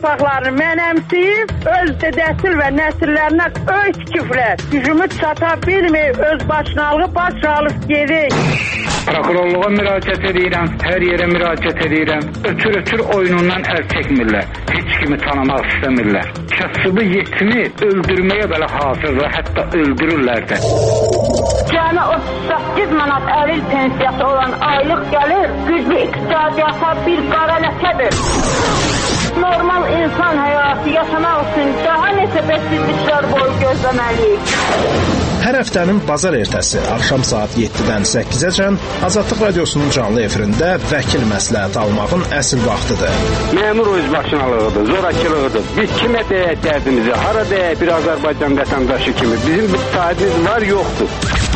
torpaqlarını mənəmsiyib, öz nəsil və nəsillərinə öz küfrlər gücümü çata bilməyib, öz başınalığı baş alıb gedir. Prokurorluğa müraciət edirəm, hər yerə müraciət edirəm. Ötür oyunundan əl çəkmirlər. Heç kimi tanımaq istəmirlər. Kasıbı yetimi öldürməyə belə hazırlar, hətta öldürürlər də. Cəmi 38 manat əril pensiyası olan aylıq gəlir, güclü iqtisadiyyata bir qara ləkədir. Normal insan həyatı yaşamaq üçün daha neçə bəsizliklər boyu gözləməliyik. Hər həftənin bazar ertəsi axşam saat 7-dən 8-əcən Azadlıq Radiosunun canlı efirində vəkil məsləhəti almağın əsl vaxtıdır. Məmur özbaşınalığıdır, zorakılığıdır. Biz kimə deyək dərdimizi, hara deyək bir Azərbaycan vətəndaşı kimi. Bizim bir sahibimiz var, yoxdur.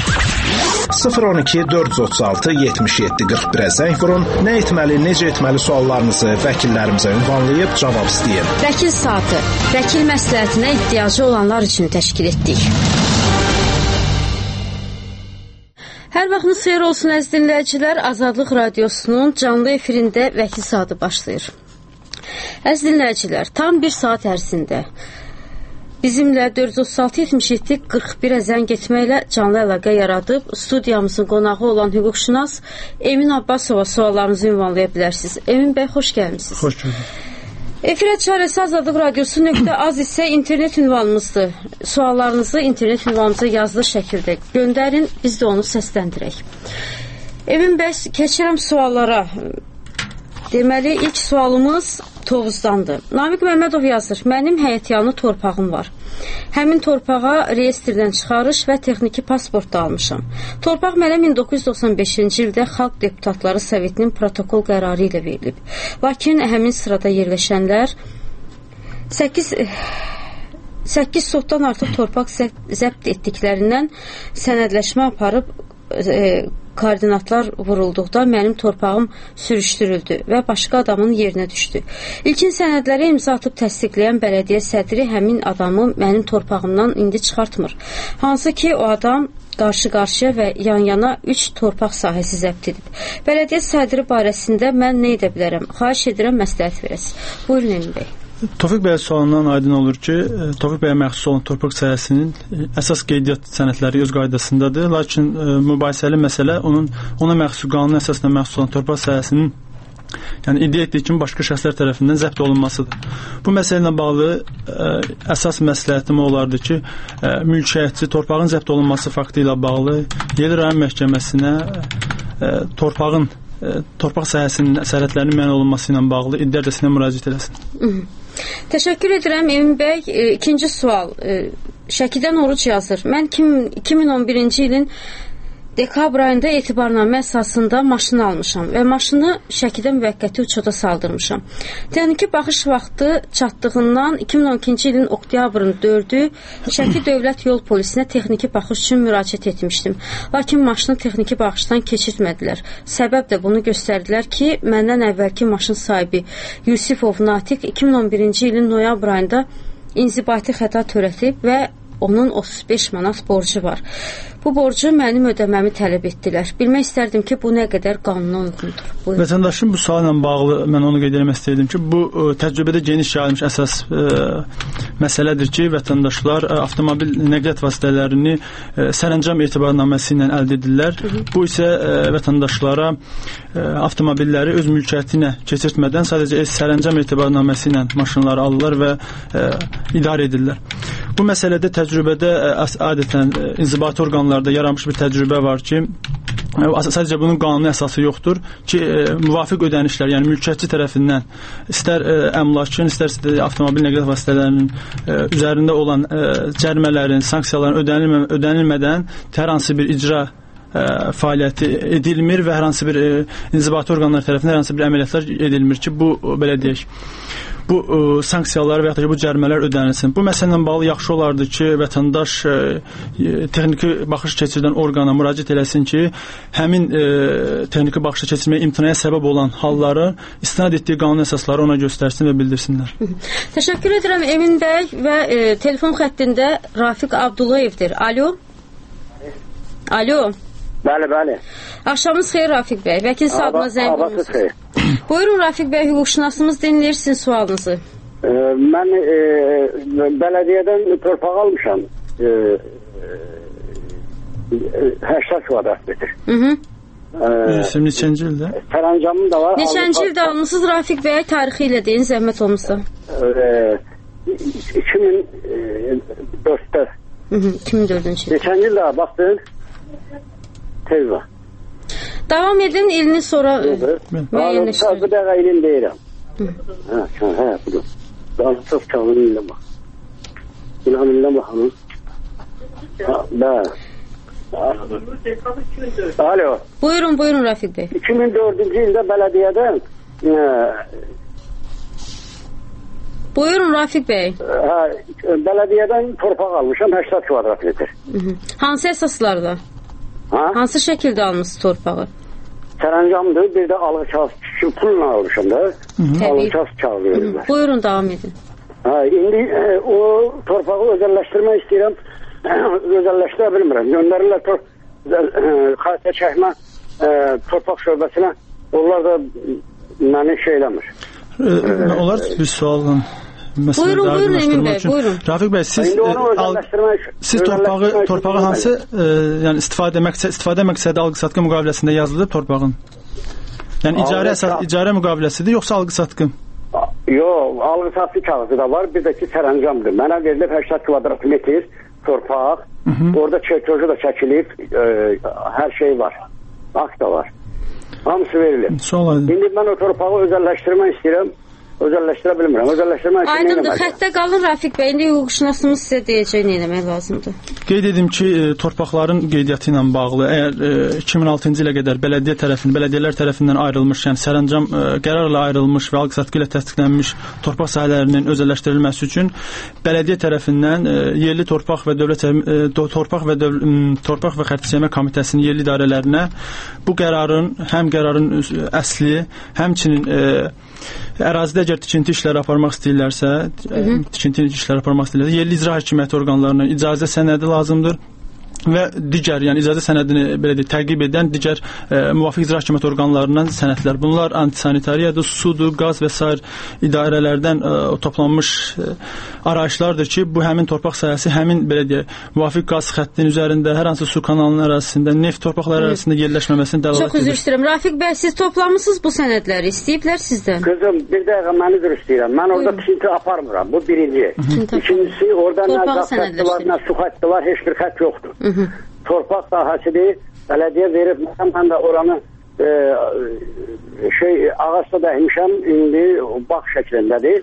012 436 77 41-ə zəng vurun. Nə etməli, necə etməli suallarınızı vəkillərimizə ünvanlayıb cavab istəyin. Vəkil saatı, vəkil məsləhətinə ehtiyacı olanlar üçün təşkil etdik. Hər vaxtınız xeyir olsun əziz dinləyicilər. Azadlıq Radiosunun canlı efirində vəkil saatı başlayır. Əziz dinləyicilər, tam bir saat ərzində bizimlə 436-77-41-ə zəng etməklə canlı əlaqə yaradıb studiyamızın qonağı olan hüquqşünas Emin Abbasova suallarınızı ünvanlaya bilərsiniz. Emin bəy, xoş gəlmişsiniz. Xoş gördük. Efirə çarəsi Azadlıq Radiosu.az isə internet ünvanımızdır. Suallarınızı internet ünvanımıza yazılı şəkildə göndərin, biz də onu səsləndirək. Emin bəy, keçirəm suallara. Deməli, ilk sualımız Tovuzdandır. Namiq Məmmədov yazır, mənim həyətyanı torpağım var. Həmin torpağa reyestrdən çıxarış və texniki pasport da almışam. Torpaq mənə 1995-ci ildə Xalq Deputatları Sovetinin protokol qərarı ilə verilib. Lakin həmin sırada yerləşənlər 8 sotdan artıq torpaq zəbt etdiklərindən sənədləşmə aparıb koordinatlar vurulduqda mənim torpağım sürüşdürüldü və başqa adamın yerinə düşdü. İlkin sənədlərə imza atıb təsdiqləyən bələdiyyə sədri həmin adamı mənim torpağımdan indi çıxartmır. Hansı ki, o adam qarşı-qarşıya və yan-yana 3 torpaq sahəsi zəbt edib. Bələdiyyə sədri barəsində mən nə edə bilərəm? Xahiş edirəm, məsləhət verəsiniz. Buyurun Emin bəy. Tofiq bəy sualından aydın olur ki, Tofiq bəyə məxsus olan torpaq sahəsinin əsas qeydiyyat sənədləri öz qaydasındadır. Lakin mübahisəli məsələ ona məxsus qanun əsasına məxsus olan torpaq sahəsinin iddia etdiyi kimi başqa şəxslər tərəfindən zəbt olunmasıdır. Bu məsələ ilə bağlı əsas məsləhətim olardı ki, mülkiyyətçi torpağın zəbt olunması faktı ilə bağlı Yeni rayon məhkəməsinə torpaq sahəsinin əsarətlərinin mənə olunması ilə bağlı iddia edəsinə müraciət eləsin. Təşəkkür edirəm Emin bəy. İkinci sual. Şəkidən Oruc yazır. Mən 2011-ci ilin dekabr ayında etibarnamə əsasında maşını almışam və maşını Şəkidə müvəqqəti uçoda saldırmışam. Texniki baxış vaxtı çatdığından 2012-ci ilin oktyabrın 4-ü Şəki Dövlət Yol Polisinə texniki baxış üçün müraciət etmişdim. Lakin maşını texniki baxışdan keçirtmədilər. Səbəb də bunu göstərdilər ki, məndən əvvəlki maşın sahibi Yusifov Natiq 2011-ci ilin noyabr ayında inzibati xəta törətib və onun 35 manat borcu var. Bu borcu mənim ödəməmi tələb etdilər. Bilmək istərdim ki, bu nə qədər qanuna uyğundur. Buyurun. Vətəndaşın bu sualla bağlı mən onu qeyd etmək istəyirdim ki, bu təcrübədə geniş yayılmış əsas məsələdir ki, vətəndaşlar avtomobil nəqliyyat vasitələrini sərəncam etibarnaməsi ilə əldə edirlər. Bu isə vətəndaşlara avtomobilləri öz mülkiyyətinə keçirtmədən sadəcə sərəncam etibarnaməsi ilə maşınları alırlar və idarə edirlər. Bu məsələdə təcrübədə adətən inzibati orqanlarda yaranmış bir təcrübə var ki, sadəcə bunun qanuni əsası yoxdur ki, müvafiq ödənişlər, yəni mülkiyyətçi tərəfindən istər əmlakın, istər avtomobil nəqliyyat vasitələrinin üzərində olan cərimələrin, sanksiyaların ödənilmədən hər hansı bir icra fəaliyyəti edilmir və hər hansı bir inzibati orqanlar tərəfindən hər hansı bir əməliyyatlar edilmir ki, bu belə deyək, bu sanksiyalar və ya da bu cərimələr ödənilsin. Bu məsələ ilə bağlı yaxşı olardı ki, vətəndaş texniki baxış keçirdən orqana müraciət eləsin ki, həmin texniki baxışa keçirməyə imtinaya səbəb olan halları istinad etdiyi qanun əsasları ona göstərsin və bildirsinlər. Təşəkkür edirəm Emin bəy və telefon xəttində Rafiq Abdullayevdir. Alo. Alo. Bəli. Axşamınız xeyir Rafiq bəy. Vəkil saatına zəng olunmuşsunuz. Buyurun Rafiq bəy, hüquqşünasımız dinləyir sizin sualınızı. Mən bələdiyyədən torpaq almışam. 80 kvadrat metr. Neçənci ildə? Sərəncamım da var. Neçənci ildə almışsınız Rafiq bəy? Tarixi ilə deyin, zəhmət olmuşsa. 2004-də. 2004-cü il. Neçənci ildə baxdın? Tez var. Davam edin, ilini sonra müəyyənləşdirin. Bu dəqiqə ilin deyirəm. Hə, budur. Azıcıq kağıdın ilinə bax. İlhan ilinə baxalım. Bəli. Alo. Buyurun Rafiq bəy. 2004-cü ildə bələdiyyədən Buyurun Rafiq bəy. Bələdiyyədən torpaq almışam 80 kvadrat metr. Hansı əsaslarda? Hansı şəkildə almışsınız torpağı? Sərəncamdır, bir də alğı kağız pulla almışam da. Alğı kağız kağız verirlər. Buyurun, davam edin. İndi o torpağı özəlləşdirmək istəyirəm. Özəlləşdirə bilmirəm. Göndərirlər xaritə çəkmə torpaq şöbəsinə. Onlar da məni eləmir. Onlar bir sualla Buyurun Emin bəy, buyurun. Rafiq bəy, siz torpağı hansı yəni istifadə məqsədi alqı-satqı müqaviləsində yazılıb torpağın? Yəni icarə müqaviləsidir, yoxsa alqı-satqı? Yox, alqı-satqı kağızı da var, bir də ki sərəncamdır. Mənə verilib 80 kvadrat metr torpaq, orada çertoju da çəkilib, hər şey var, akt da var. Hamısı verilib. İndi mən o torpağı özəlləşdirmək istəyirəm. Özəlləşdirə bilmirəm. Özəlləşdirmək üçün Aydındır, xəttə qalın Rafiq bəy. İndi hüquqşünasımız sizə deyəcək nə eləmək lazımdır. Qeyd edim ki, torpaqların qeydiyyatı ilə bağlı əgər 2006-cı ilə qədər bələdiyyələr tərəfindən ayrılmış, yəni sərəncam qərarla ayrılmış və alqı-satqı ilə təsdiqlənmiş torpaq sahələrinin özəlləşdirilməsi üçün bələdiyyə tərəfindən yerli torpaq və xəritəçəkmə komitəsinin yerli idarələrinə bu qərarın əsli, həmçinin ərazidə əgər tikinti işləri aparmaq istəyirlərsə, yerli icra hakimiyyəti orqanlarına icazə sənədi lazımdır və digər, yəni icazə sənədini belə deyək, təqib edən digər müvafiq icra hakimiyyəti orqanlarından sənədlər. Bunlar antisanitariyadır, sudur, qaz və sair idarələrdən toplanmış arayışlardır ki, bu həmin torpaq sahəsi həmin belə deyək, müvafiq qaz xəttinin üzərində, hər hansı su kanalının ərazisində, neft torpaqları ərazisində yerləşməməsini dəlalət edir. Çox üzr istəyirəm. Rafiq bəy, siz toplamısınız bu sənədləri, istəyiblər sizdən? Qızım, bir dəqiqə məni üzr istəyirəm. Mən orada tikinti aparmıram. Bu birinci. İkincisi, orada nə qaz xətti var, nə su xətti var, heç bir xətt yoxdur. Torpaq sahəsidir, bələdiyyə verib, mən də oranı ağaçda dəymişəm, indi bağ şəklindədir.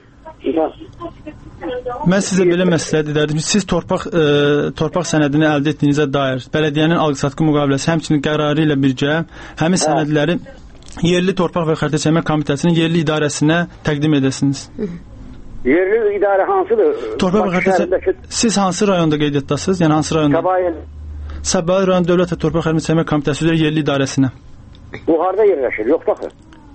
Mən sizə belə məsləhət edərdim. Siz torpaq sənədini əldə etdiyinizə dair bələdiyyənin alqı-satqı müqaviləsi, həmçinin qərarı ilə birgə həmin sənədləri yerli torpaq və xəritəçəkmə komitəsinin yerli idarəsinə təqdim edəsiniz. Yerli idarə hansıdır? Siz hansı rayonda qeydiyyatdasınız? Yəni hansı rayonda? Səbail rayon Dövlət və Torpaq Xəritəçəkmə Komitəsi üzrə yerli idarəsinə. Bu harda yerləşir? Yox baxır.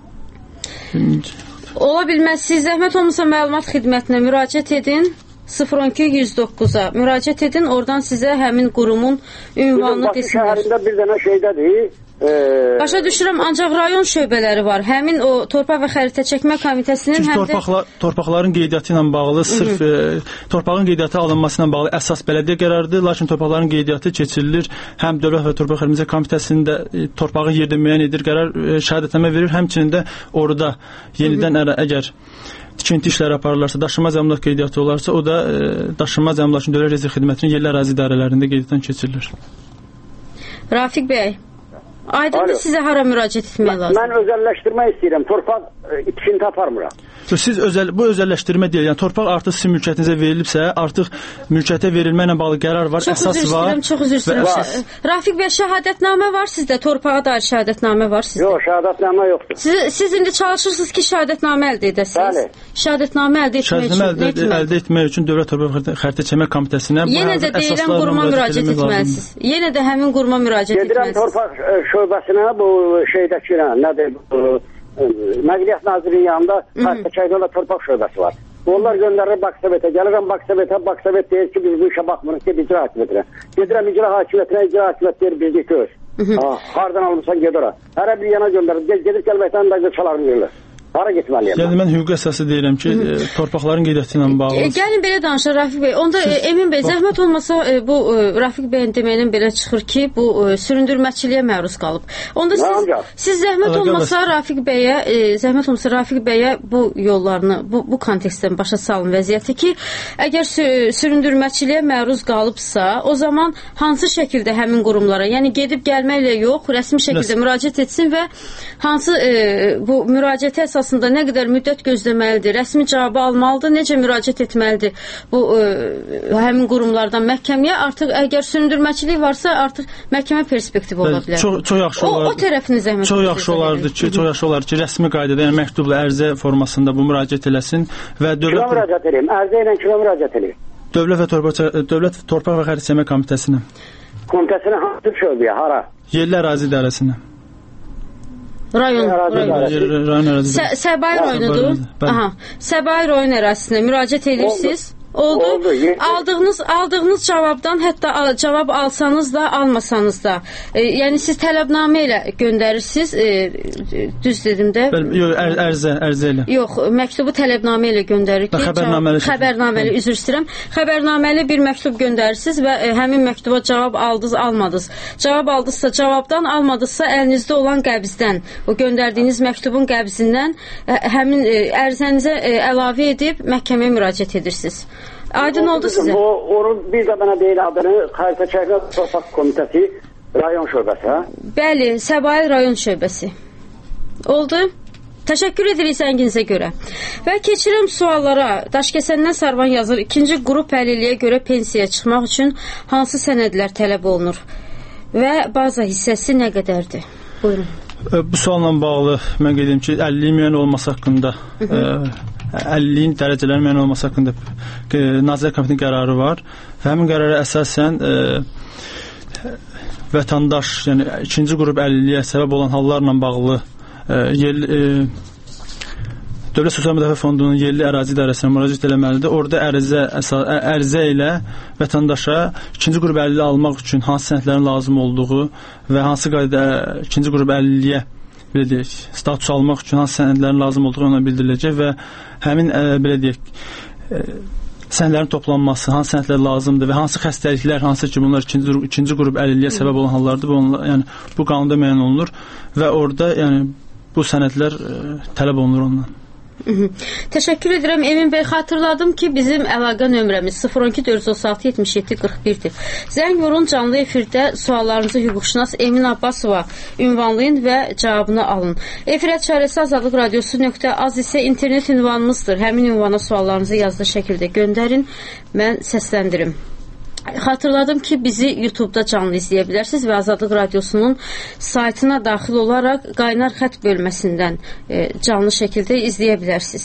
Ola bilməz. Siz zəhmət olmasa məlumat xidmətinə müraciət edin. 012-109-a müraciət edin. Oradan sizə həmin qurumun ünvanını desinlər. Bakı şəhərində bir dənə şeydədir. Başa düşürəm, ancaq rayon şöbələri var. Həmin o torpaq və xəritə çəkmə komitəsinin torpaqların qeydiyyatı ilə bağlı sırf torpağın qeydiyyata alınması ilə bağlı əsas bələdiyyə qərarıdır, lakin torpaqların qeydiyyatı keçirilir. Həm Dövlət və Torpaq Xəritəçəkmə Komitəsinin də torpağı yerdə müəyyən edir, qərar şəhadətnamə verir. Həmçinin də orada yenidən əgər tikinti işləri aparırlarsa, daşınmaz əmlak qeydiyyatı olarsa, o da daşınmaz əmlakın Dövlət Rezerv Xidmətinin yerli ərazi idarələrində qeydiyyatdan keçirilir. Rafiq bəy, aydındır sizə hara müraciət etmək lazım? Mən özəlləşdirmək istəyirəm, torpaq tikinti aparmıram. Siz bu özəlləşdirmə deyil, yəni torpaq artıq sizin mülkiyyətinizə verilibsə, artıq mülkiyyətə verilməklə bağlı qərar var, əsas var. Çox üzr istəyirəm. Rafiq bəy, şəhadətnamə var sizdə, torpağa dair şəhadətnamə var sizdə? Yox, şəhadətnamə yoxdur. Siz indi çalışırsınız ki, şəhadətnamə əldə edəsiniz. Bəli. Şəhadətnamə əldə etmək üçün Dövlət Torpaq Xəritəçəkmə Komitəsinə yenə də deyilən quruma müraciət etməlisiniz. Yenə də həmin quruma müraciət etməlisiniz. Gedirəm torpaq şöbəsinə, bu şeydəki nədir, Nəqliyyat Nazirinin yanında Xəritəçəkmə torpaq şöbəsi var. Onlar göndərir Baksovetə, gəlirəm Baksovet deyir ki, biz bu işə baxmırıq, ged icra hakimiyyətinə. Gedirəm icra hakimiyyətinə, icra hakimiyyət deyir, bizlik göz. Hardan almışsan, ged ora. Hərə bir yana göndərir, gedib gəlməkdən də çalarını verirlər. Hara getməliyəm? Yəni mən hüquq əsası deyirəm ki, torpaqların qeydiyyatı ilə bağlı. Gəlin belə danışaq Rafiq bəy. Onda Emin bəy, zəhmət olmasa bu Rafiq bəyin deməyindən belə çıxır ki, bu süründürməçiliyə məruz qalıb. Onda siz zəhmət olmasa Rafiq bəyə bu yollarını, bu kontekstdən başa salın vəziyyəti ki, əgər süründürməçiliyə məruz qalıbsa, o zaman hansı şəkildə həmin qurumlara, yəni gedib gəlməklə yox, rəsmi şəkildə müraciət etsin və hansı bu müraciətə əsasında nə qədər müddət gözləməlidir, rəsmi cavabı almalıdır, necə müraciət etməlidir bu həmin qurumlardan məhkəməyə, artıq əgər süründürməçilik varsa, artıq məhkəmə perspektivi ola bilər. Çox yaxşı olardı. O tərəfini zəhmət. Çox yaxşı olardı ki, rəsmi qaydada, yəni məktubla ərizə formasında bu müraciət eləsin və Kimə müraciət edeyim? Ərizə ilə kimə müraciət edeyim? Dövlət Torpaq və Xəritəçilmə Komitəsinə. Komitəsinə hansı şöbəyə, hara? Yerli ərazi idarəsinə. Rayon ərazisi. Səbail rayonudur. Aha. Səbail rayon ərazisinə müraciət edirsiniz. Oldu. Aldığınız cavabdan, hətta cavab alsanız da, almasanız da, yəni siz tələbnamə ilə göndərirsiniz, düz dedim də. Yox, ərizə ilə. Yox, məktubu tələbnamə ilə göndərir ki, xəbərnaməli, üzr istəyirəm. Xəbərnaməli bir məktub göndərirsiniz və həmin məktuba cavab aldınız, almadınız. Cavab aldınızsa cavabdan, almadınızsa əlinizdə olan qəbzdən, o göndərdiyiniz məktubun qəbzindən həmin ərizənizə əlavə edib məhkəməyə müraciət edirsiniz. Aydın oldu sizə? Onun bir də mənə deyil adını Xəritəçilmə Torpaq Komitəsi rayon şöbəsi, hə? Bəli, Səbail rayon şöbəsi. Oldu? Təşəkkür edirik zənginizə görə. Və keçirəm suallara. Daşkəsəndən Sarvan yazır. 2-ci qrup əlilliyə görə pensiyaya çıxmaq üçün hansı sənədlər tələb olunur? Və baza hissəsi nə qədərdir? Buyurun. Bu sualla bağlı mən qeyd edim ki, 50 müəyyən olması haqqında 50-nin dərəcələrin müəyyən olması haqqında Nazirlər Komitəsinin qərarı var. Və həmin qərara əsasən vətəndaş, yəni 2-ci qrup əlilliyə səbəb olan hallarla bağlı Dövlət Sosial Müdafiə Fondunun yerli ərazi idarəsinə müraciət eləməlidir. Orada ərizə ilə vətəndaşa 2-ci qrup əlilliyi almaq üçün hansı sənədlərin lazım olduğu və hansı qaydada 2-ci qrup əlilliyə status almaq üçün hansı sənədlərin lazım olduğu ona bildiriləcək və həmin belə deyək sənədlərin toplanması, hansı sənədlər lazımdır və hansı xəstəliklər, hansı ki bunlar 2-ci qrup əlilliyə səbəb olan hallardır, yəni bu qanunda müəyyən olunur və orada yəni bu sənədlər tələb olunur ondan. Təşəkkür edirəm Emin bəy, xatırladım ki bizim əlaqə nömrəmiz 012 436 77 41-dir. Zəng vurun, canlı efirdə suallarınızı hüquqşünas Emin Abbasova ünvanlayın və cavabını alın. Efirə çarəsi Azadlıq Radiosu.az isə internet ünvanımızdır. Həmin ünvana suallarınızı yazılı şəkildə göndərin, mən səsləndirim. Xatırladım ki bizi YouTube-da canlı izləyə bilərsiniz və Azadlıq Radiosunun saytına daxil olaraq qaynar xətt bölməsindən canlı şəkildə izləyə bilərsiniz.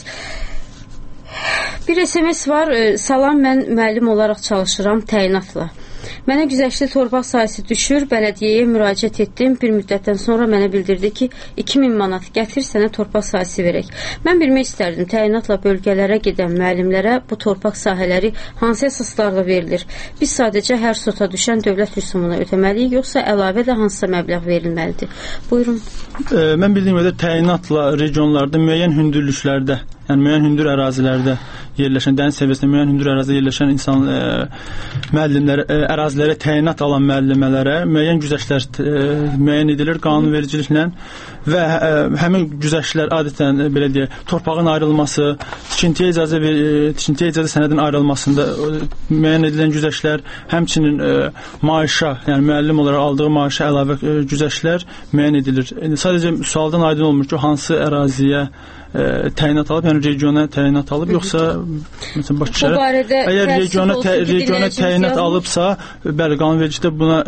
Bir SMS var. Salam, mən müəllim olaraq çalışıram təyinatla. Mənə güzəştli torpaq sahəsi düşür, bələdiyyəyə müraciət etdim. Bir müddətdən sonra mənə bildirdi ki, 2000 manat gətir, sənə torpaq sahəsi verək. Mən bilmək istərdim, təyinatla bölgələrə gedən müəllimlərə bu torpaq sahələri hansı əsaslarla verilir? Biz sadəcə hər sota düşən dövlət rüsumuna ödəməliyik, yoxsa əlavə də hansısa məbləğ verilməlidir? Buyurun. Mən bildiyim qədər təyinatla regionlarda müəyyən hündürlüklərdə, yəni müəyyən hündür ərazilərdə yerləşən, dəniz səviyyəsində müəyyən hündür ərazidə yerləşən insan müəllimlər, ərazilərə təyinat alan müəllimələrə müəyyən güzəştlər müəyyən edilir qanunvericiliklə və həmin güzəştlər adətən belə deyək, torpağın ayrılması, tikintiyə icazə sənədinin ayrılmasında müəyyən edilən güzəştlər, həmçinin maaşa, yəni müəllim olaraq aldığı maaşa əlavə güzəşlər müəyyən edilir. Sadəcə sualdan aydın olmur ki, hansı əraziyə təyinat alıb, yəni regiona təyinat alıb, yoxsa məsələn Bakı şəhəri əgər regiona təyinat alıbsa, bəli, qanunvericilikdə buna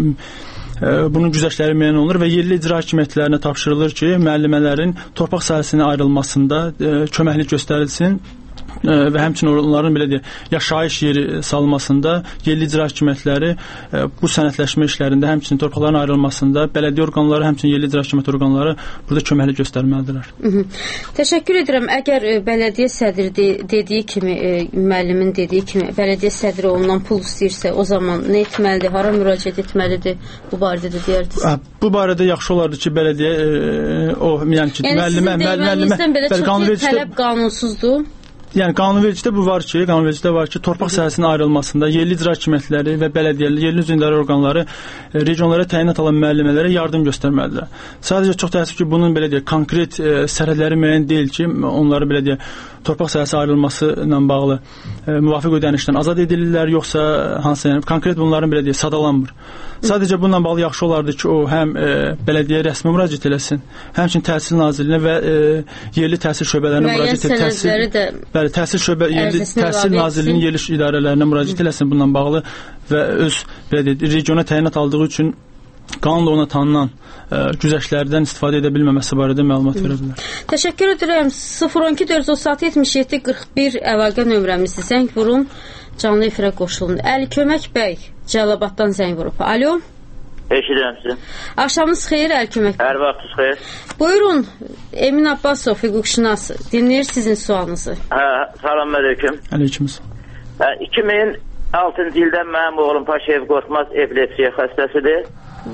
bunun güzəştləri müəyyən olunur və yerli icra hakimiyyətlərinə tapşırılır ki, müəllimələrin torpaq sahəsinin ayrılmasında köməklik göstərilsin və həmçinin onların belə deyək, yaşayış yeri salınmasında yerli icra hakimiyyətləri bu sənədləşmə işlərində, həmçinin torpaqların ayrılmasında bələdiyyə orqanları, həmçinin yerli icra hakimiyyəti orqanları burada köməkli göstərməlidirlər. Təşəkkür edirəm. Əgər bələdiyyə sədri dediyi kimi, müəllimin dediyi kimi, bələdiyyə sədri ondan pul istəyirsə, o zaman nə etməlidir, hara müraciət etməlidir? Bu barədə də deyərdiniz. Bu barədə yaxşı olardı ki, bələdiyyə o, yəni ki, müəllimə belə çox tələb qanunsuzdur. Yəni qanunvericidə bu var ki, torpaq sahəsinin ayrılmasında yerli icra hakimiyyətləri və bələdiyyələr, yerli üzv idarə orqanları regionlara təyinat alan müəllimələrə yardım göstərməlidirlər. Sadəcə çox təəssüf ki, bunun belə deyək, konkret sərhədləri müəyyən deyil ki, onları belə deyək, torpaq sahəsi ayrılması ilə bağlı müvafiq ödənişdən azad edilirlər, yoxsa hansı, yəni konkret bunların belə deyək, sadalanmır. Sadəcə bununla bağlı yaxşı olardı ki, o həm bələdiyyəyə rəsmi müraciət eləsin, həmçinin Təhsil Nazirliyinə və yerli təhsil şöbələrinə müraciət etsin. Təhsil Nazirliyinin yerli idarələrinə müraciət eləsin bununla bağlı və öz belə deyək, regiona təyinat aldığı üçün qanunla ona tanınan güzəştlərdən istifadə edə bilməməsi barədə məlumat verə bilər. Təşəkkür edirəm. 012 436 77 41 əlaqə nömrəmizdir. Zəng vurun, canlı efirə qoşulun. Əli Kömək bəy Cəlilabaddan zəng vurub. Alo. Eşidirəm sizi. Axşamınız xeyir Əli Kömək bəy. Hər vaxtınız xeyir. Buyurun, Emin Abbasov, hüquqşünas, dinləyir sizin sualınızı. Salam aleyküm. Aleyküm. 2006-cı ildə mənim oğlum Paşayev Qorxmaz epilepsiya xəstəsidir.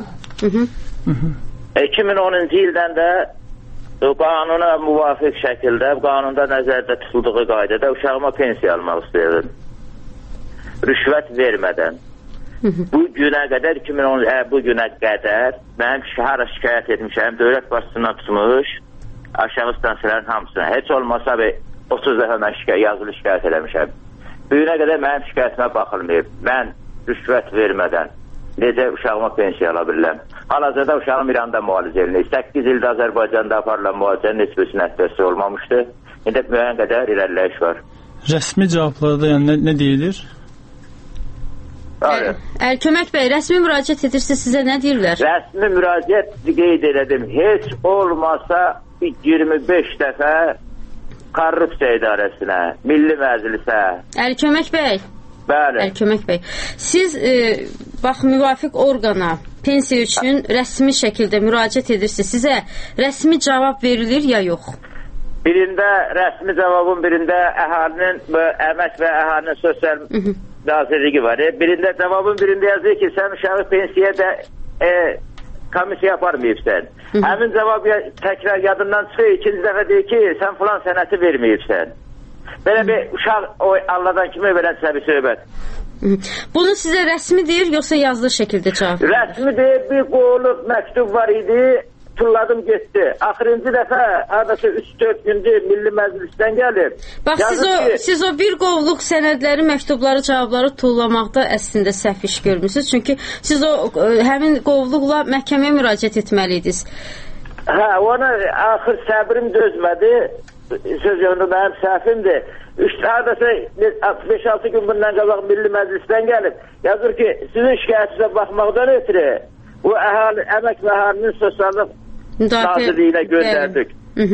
2010-cu ildən də qanuna müvafiq şəkildə, qanunda nəzərdə tutulduğu qaydada uşağıma pensiya almaq istəyirdim. Rüşvət vermədən. Bu günə qədər, 2010 bu günə qədər mənim hara şikayət etmişəm, dövlət başçısından tutmuş aşağı stansiyaların hamısına. Heç olmasa 30 dəfə mən yazılı şikayət eləmişəm. Bu günə qədər mənim şikayətimə baxılmayıb. Mən rüşvət vermədən necə uşağıma pensiya ala bilirəm. Hal-hazırda uşağım İranda müalicə edilir. 8 ildə Azərbaycanda aparılan müalicənin heç birisi nəticəsi olmamışdı. İndi müəyyən qədər irəliləyiş var. Rəsmi cavablarda yəni nə deyilir? Əli Kömək bəy, rəsmi müraciət edirsə sizə nə deyirlər? Rəsmi müraciət qeyd elədim. Heç olmasa 25 dəfə korrupsiya idarəsinə, Milli Məclisə. Əli Kömək bəy. Bəli. Əli Kömək bəy. Siz bax müvafiq orqana pensiya üçün rəsmi şəkildə müraciət edirsiniz. Sizə rəsmi cavab verilir ya yox? Birində rəsmi cavabın, birində əhalinin əmək və əhalinin sosial nazirliyi var. Birində yazır ki, sən uşağı pensiyaya komissiya aparmayıbsən. Həmin cavab təkrar yadından çıxıyor. İkinci dəfə deyir ki, sən filan sənəti verməyibsən. Belə bir uşaq Allahdan kimi verən bir söhbət. Bunu sizə rəsmi deyir, yoxsa yazılı şəkildə cavab? Rəsmi deyir, bir qovluq məktub var idi, tulladım getdi. Axırıncı dəfə, hardasa 3-4 gündür Milli Məclisdən gəlib. Bax, siz o bir qovluq sənədləri, məktubları, cavabları tullamaqda əslində səhv iş görmüsünüz. Çünki siz həmin qovluqla məhkəməyə müraciət etməliydiniz. Hə, ona axır səbrim dözmədi. Söz yönündə mənim səhvimdir. Hardasa 5-6 gün bundan qabaq Milli Məclisdən gəlib. Yazır ki, sizin şikayətinizə baxmaqdan ötürü bu əmək və əhalinin sosiallıq nazirliyinə göndərdik.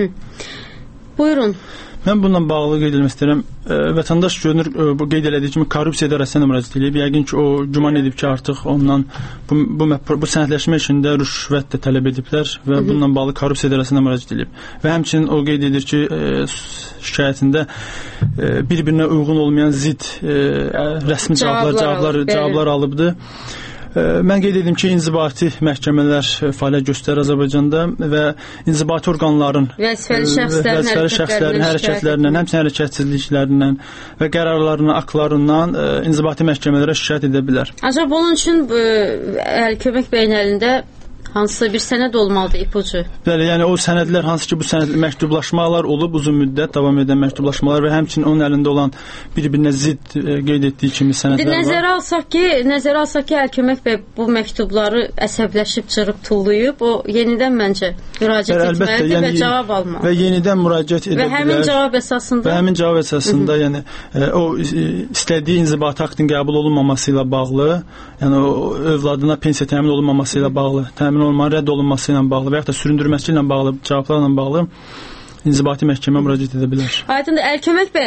Buyurun. Mən bununla bağlı qeyd etmək istəyirəm. Vətəndaş görünür, bu qeyd elədiyi kimi korrupsiya idarəsinə müraciət edib. Yəqin ki, o güman edib ki, artıq ondan bu sənədləşmə işində rüşvət də tələb ediblər və bununla bağlı korrupsiya idarəsinə müraciət edib. Və həmçinin o qeyd edir ki, şikayətində bir-birinə uyğun olmayan zid rəsmi cavablar alıbdır. Mən qeyd edim ki, inzibati məhkəmələr fəaliyyət göstərir Azərbaycanda və inzibati orqanların vəzifəli şəxslərin hərəkətlərindən, həmçinin hərəkətsizliklərindən və qərarlarından, aktlarından inzibati məhkəmələrə şikayət edə bilər. Acaba bunun üçün Əli Kömək bəyin əlində hansısa bir sənəd olmalıdır, ipucu? Bəli, yəni o sənədlər, hansı ki bu sənəd məktublaşmalar olub, uzun müddət davam edən məktublaşmalar və həmçinin onun əlində olan bir-birinə zid qeyd etdiyi kimi sənədlər var. Nəzərə alsaq ki, Əli Kömək bəy bu məktubları əsəbləşib, cırıb, tullayıb, o yenidən məncə müraciət etməlidir və cavab almalı. Və yenidən müraciət edə bilər. Və həmin cavab əsasında yəni o istədiyi inzibati aktın qəbul olunmaması ilə bağlı, yəni o övladına pensiya təmin olunmaması ilə bağlı, təmin olmanın rədd olunması ilə bağlı və yaxud da süründürməsi ilə bağlı, cavablarla bağlı inzibati məhkəmə müraciət edə bilər. Aydındır. Əli Kömək bəy,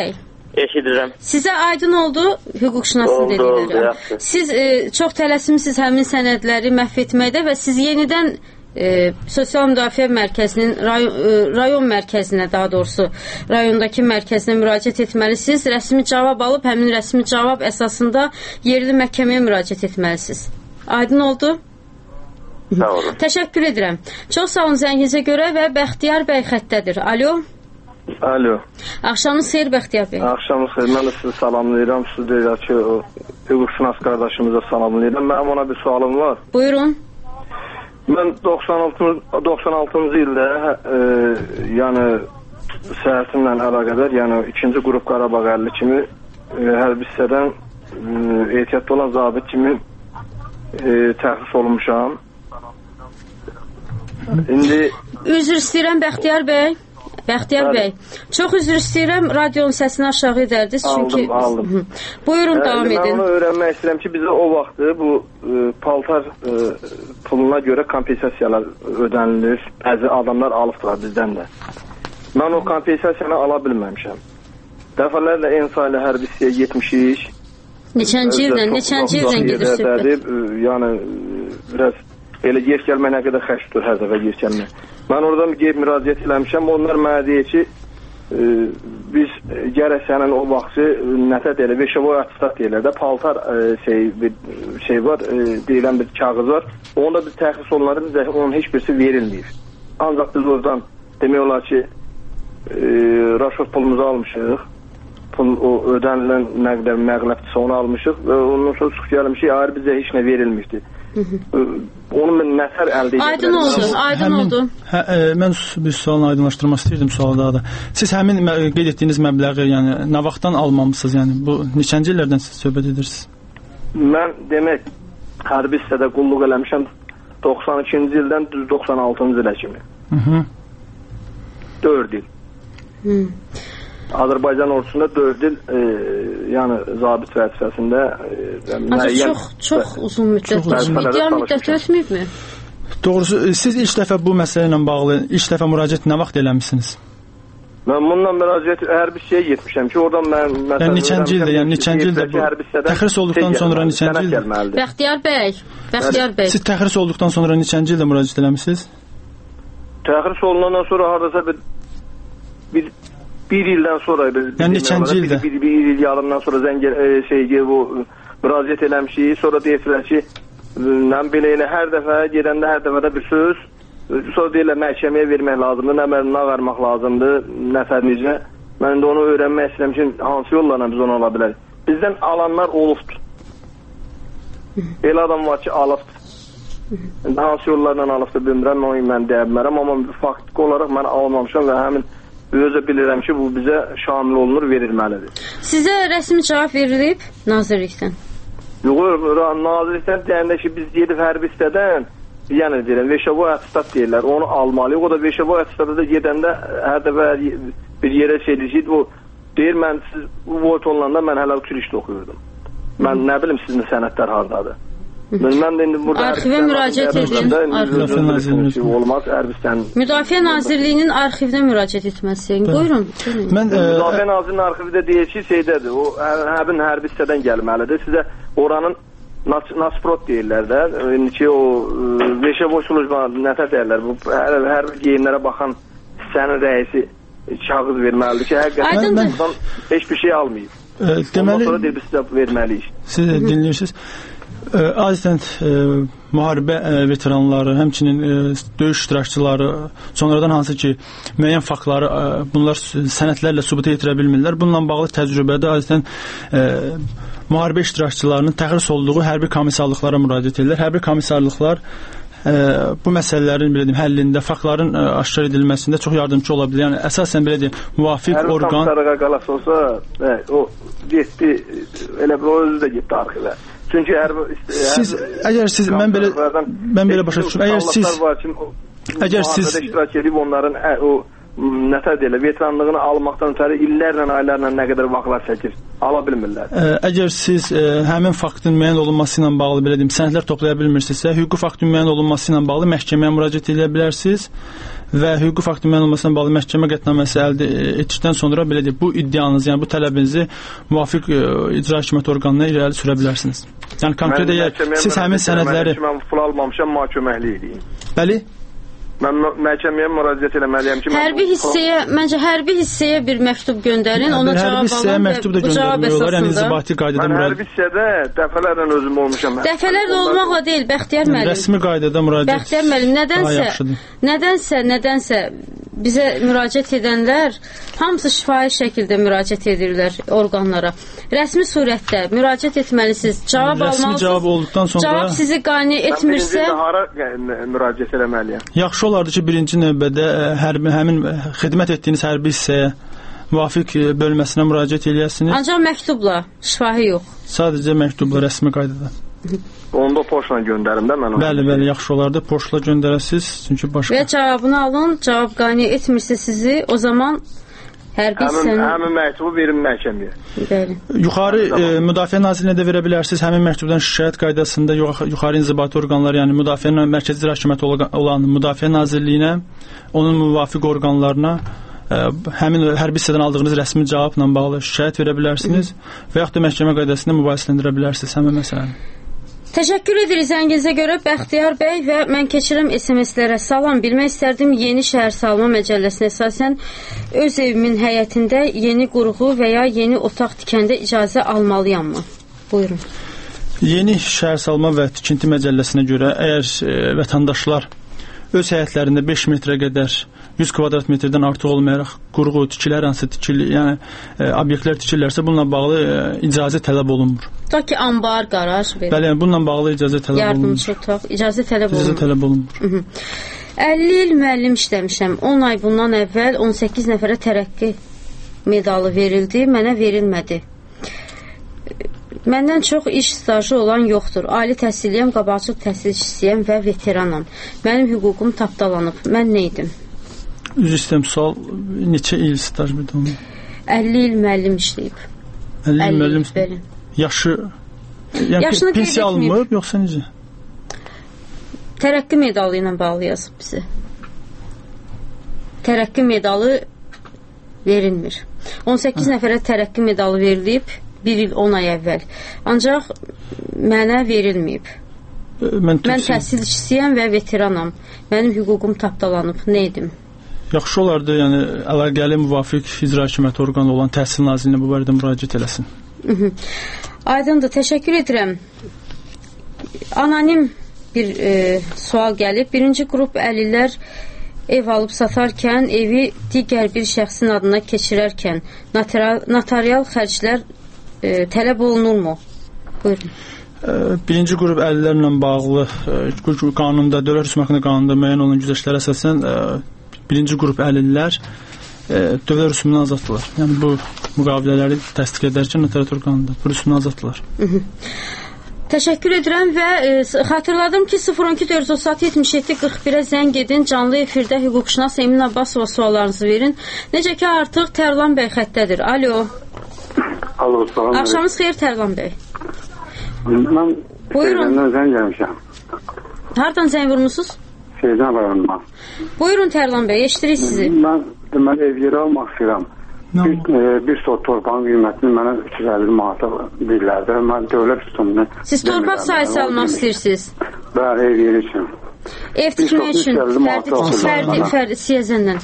Eşidirəm. Sizə aydın oldu hüquqşünaslıq dedikləri. Siz çox tələsimsiz həmin sənədləri məhv etməkdə və siz yenidən Sosial Müdafiə Mərkəzinin rayon mərkəzinə, daha doğrusu rayondakı mərkəzinə müraciət etməlisiniz. Rəsmi cavab alıb həmin rəsmi cavab əsasında yerli məhkəməyə müraciət etməlisiniz. Aydın oldu? Sağ olun. Təşəkkür edirəm. Çox sağ olun zəngizə görə və Bəxtiyar bəy xəttədir. Alo. Alo. Axşamınız xeyir Bəxtiyar bəy. Axşamınız xeyir. Mən də sizi salamlayıram. Siz deyirlər ki, hüquqşünas qardaşımıza salamlayıram. Mənim ona bir sualım var. Buyurun. Mən 96-cı ildə yəni səhətimlə əlaqədar, yəni 2-ci qrup Qarabağ 50 kimi hərbi hissədən ehtiyatlı olan zabit kimi təxris olunmuşam. İndi üzr istəyirəm Bəxtiyar bəy. Bəxtiyar bəy, çox üzr istəyirəm, radionun səsini aşağı edərdiniz. Aldım. Buyurun, davam edin. Mən onu öyrənmək istəyirəm ki, bizə o vaxtı bu paltar puluna görə kompensasiyalar ödənilir. Bəzi adamlar alıbdılar bizdən də. Mən o kompensasiyanı ala bilməmişəm. Dəfələrlə ENSA ilə hərbi hissəyə getmişik. Neçənci ildən gedir söhbət? Yəni, biraz elə yer gəlmək nə qədər xəşdir hər dəfə yer gəlmək. Mən oradan bir müraciət eləmişəm. Onlar mənə deyir ki, biz gərək sənin o vaxtı nətə deyilə, veşavoy atistat deyirlər də, paltar şey var, deyilən bir kağız var. Onda biz təxris olunları, bizə onun heç birisi verilməyir. Ancaq biz oradan demək olar ki, raşot pulumuzu almışıq. Pul o ödənilən nə qədər məqləbdirsə onu almışıq və ondan sonra çıxıb gəlmişik, ayrı bizə heç nə verilmişdi. Onun nəsər əldə edir. Aydın oldu. Mən bir sualını aydınlaşdırmaq istəyirdim sualda da. Siz həmin qeyd etdiyiniz məbləği, yəni nə vaxtdan almamısınız? Yəni bu neçənci illərdən siz söhbət edirsiniz? Mən demək hərbi hissədə qulluq eləmişəm 92-ci ildən düz 96-cı ilə kimi. 4 il. Azərbaycan ordusunda 4 il yəni zabit vəzifəsində çox uzun müddət. İdeal müddət ötməyibmi? Doğrusu siz ilk dəfə bu məsələ ilə bağlı ilk dəfə müraciət nə vaxt eləmisiniz? Mən bununla müraciət hərbi hissəyə getmişəm ki, oradan mən məsələn neçənci ildə bu təxris olduqdan sonra neçənci ildə? Bəxtiyar bəy. Siz təxris olduqdan sonra neçənci ildə müraciət eləmisiniz? Təxris olunandan sonra hardasa bir ildən sonra yəni neçənci ildə? Bir il yarımdan sonra müraciət eləmişik. Sonra deyirlər ki, mən belə elə hər dəfə gedəndə hər dəfədə bir söz. Sonra deyirlər məhkəməyə vermək lazımdır, nə məndən ağarmaq lazımdır, nəfərlicə. Mən də onu öyrənmək istəyirəm ki, hansı yollarla biz onu ala bilərik. Bizdən alanlar olubdur. Elə adam var ki, alıbdır. Hansı yollarla alıbdır bilmirəm, onu mən deyə bilmərəm, amma faktiki olaraq mən almamışam və həmin özə bilirəm ki, bu bizə şamil olunur, verilməlidir. Sizə rəsmi cavab verilib nazirlikdən? Yox, nazirlikdən deyəndə ki, biz gedib hərbi hissədən, yəni deyirəm, veşavoy atistat deyirlər, onu almalıyıq. O da veşavoy atistatda gedəndə hər dəfə bir yerə şeydir, o deyir, mən siz voyt olunanda mən hələ uçurişdə oxuyurdum. Mən nə bilim sizin sənədlər hardadır. Mən də indi burada arxivə müraciət edin. Müdafiə Nazirliyinin arxivinə müraciət etməsi. Buyurun. Müdafiə Nazirliyinin arxivi də deyir ki, şeydədir, o həmin hərbi hissədən gəlməlidir. Sizə oranın Nasprot deyirlər də, ki o veşavoy slujba nətər deyirlər, bu hər geyimlərə baxan hissənin rəisi kağız verməlidir ki, həqiqətən heç bir şey almayıb. Ondan sonra deyir, biz sizə verməliyik. Siz dinləyirsiniz. Adətən müharibə veteranları, həmçinin döyüş iştirakçıları sonradan hansı ki müəyyən faktları bunlar sənədlərlə sübuta yetirə bilmirlər. Bununla bağlı təcrübədə adətən müharibə iştirakçılarının təxris olduğu hərbi komissarlıqlara müraciət edirlər. Hərbi komissarlıqlar bu məsələlərin belə deyim həllində, faktların aşkar edilməsində çox yardımcı ola bilər. Yəni əsasən belə deyim, müvafiq orqan komissarlığa qalası olsa, o getdi, elə bir o özü də getdi arxivə. Çünki əgər siz mən belə başa düşürəm. Əgər siz iştirak edib onların o nətər deyirlər, veteranlığını almaqdan ötəri illərlə, aylarla nə qədər vaxtlar çəkir, ala bilmirlər. Əgər siz həmin faktın müəyyən olunması ilə bağlı belə deyim, sənədlər toplaya bilmirsinizsə, hüquqi faktın müəyyən olunması ilə bağlı məhkəməyə müraciət edə bilərsiniz. və hüquqi faktın müəyyən olmasına bağlı məhkəmə qətnaməsi əldə etdikdən sonra belə deyək, bu iddianızı, yəni bu tələbinizi müvafiq icra hakimiyyəti orqanına irəli sürə bilərsiniz. Yəni konkret siz həmin sənədləri mən pul almamışam, məhkəməli edeyim. Bəli? Mən məhkəməyə müraciət eləməliyəm ki, məncə hərbi hissəyə bir məktub göndərin, ona cavab alın. Hərbi hissəyə məktub da göndərmiyorlar, yəni inzibati qaydada müraciət. Mən hərbi hissədə dəfələrlə özüm olmuşam. Dəfələrlə olmaqla deyil, Bəxtiyar müəllim. Rəsmi qaydada müraciət. Bəxtiyar müəllim, nədənsə bizə müraciət edənlər hamısı şifahi şəkildə müraciət edirlər orqanlara. Rəsmi surətdə müraciət etməlisiniz, cavab almalısınız. Rəsmi cavab olduqdan sonra cavab sizi qane etmirsə, hara müraciət etməliyəm? Yaxşı olardı ki, birinci növbədə həmin xidmət etdiyiniz hərbi hissəyə müvafiq bölməsinə müraciət edəsiniz. Ancaq məktubla, şifahi yox. Sadəcə məktubla, rəsmi qaydada. Onu da poçtla göndərim də mən. Bəli, yaxşı olardı, poçtla göndərəsiniz, çünki başqa. Və cavabını alın, cavab qane etmirsə sizi, o zaman hərbi hissənin... Həmin məktubu verin məhkəməyə. Bəli. Yuxarı Müdafiə Nazirliyinə də verə bilərsiniz, həmin məktubdan şikayət qaydasında yuxarı inzibati orqanlar, yəni Müdafiə Mərkəzi İcra Hakimiyyəti olan Müdafiə Nazirliyinə, onun müvafiq orqanlarına həmin hərbi hissədən aldığınız rəsmi cavabla bağlı şikayət verə bilərsiniz və yaxud da məhkəmə qaydasında mübahisələndirə bilərsiniz həmin məsələni. Təşəkkür edirik zənginizə görə Bəxtiyar bəy və mən keçirəm SMS-lərə. Salam, bilmək istərdim, Yeni Şəhər Salma məcəlləsinə əsasən öz evimin həyətində yeni qurğu və ya yeni otaq tikəndə icazə almalıyammı? Buyurun. Yeni Şəhər Salma və Tikinti məcəlləsinə görə əgər vətəndaşlar öz həyətlərində 5 metrə qədər 100 kvadrat metrdən artıq olmayaraq qurğu tikilər, hansı tikili, yəni obyektlər tikirlərsə bununla bağlı icazə tələb olunmur. Ta ki, ambar, qaraj verir. Bəli, yəni bununla bağlı icazə tələb olunmur. Yardımçı otaq, icazə tələb olunmur. İcazə tələb olunmur. 50 il müəllim işləmişəm. 10 ay bundan əvvəl 18 nəfərə tərəqqi medalı verildi, mənə verilmədi. Məndən çox iş stajı olan yoxdur. Ali təhsilliyəm, qabaqcıl təhsilçisiyəm və veteranam. Mənim hüququm tapdalanıb. Mən nə idim? Üzr istəyirəm, sual neçə il staj medalı? 50 il müəllim işləyib. 50 il müəllim. Yaşı, yəni pensiya alınmır, yoxsa necə? Tərəqqi medalı ilə bağlı yazıb bizi. Tərəqqi medalı verilmir. 18 nəfərə tərəqqi medalı verilib 1 il 10 ay əvvəl. Ancaq mənə verilməyib. Mən təhsilçisiyəm və veteranam. Mənim hüququm tapdalanıb. Nə edim? Yaxşı olardı, yəni əlaqəli müvafiq icra hakimiyyəti orqanı olan Təhsil Nazirliyinə bu barədə müraciət eləsin. Aydındır, təşəkkür edirəm. Anonim bir sual gəlib. Birinci qrup əlillər ev alıb satarkən evi digər bir şəxsin adına keçirərkən notarial xərclər tələb olunurmu? Buyurun. Birinci qrup əlillərlə bağlı qanunda, Dövlət Rüsum Haqqında qanunda müəyyən olan güzəştlərə əsasən birinci qrup əlillər dövlət rüsumundan azaddılar. Yəni bu müqavilələri təsdiq edərkən notariat orqanında bu rüsumdan azaddılar. Təşəkkür edirəm və xatırladım ki 012-436-77-41-ə zəng edin, canlı efirdə hüquqşünas Emin Abbasova suallarınızı verin. Necə ki artıq Tərlan bəy xəttədir. Alo. Alo, salam. Axşamınız xeyir Tərlan bəy. Mən Seyzəndən zəng gəlmişəm. Hardan zəng vurmuşsunuz? Seyzən rayonundan. Buyurun Tərlan bəy, eşitirik sizi. Mən ev yeri almaq istəyirəm. Bir sot torpağın qiymətini mənə 350 manata deyirlər. Mən dövlət rüsumunu... Siz torpaq sahəsi almaq istəyirsiniz? Bəli, ev yeri üçün. Ev tikmək üçün fərdi siyəzəndən.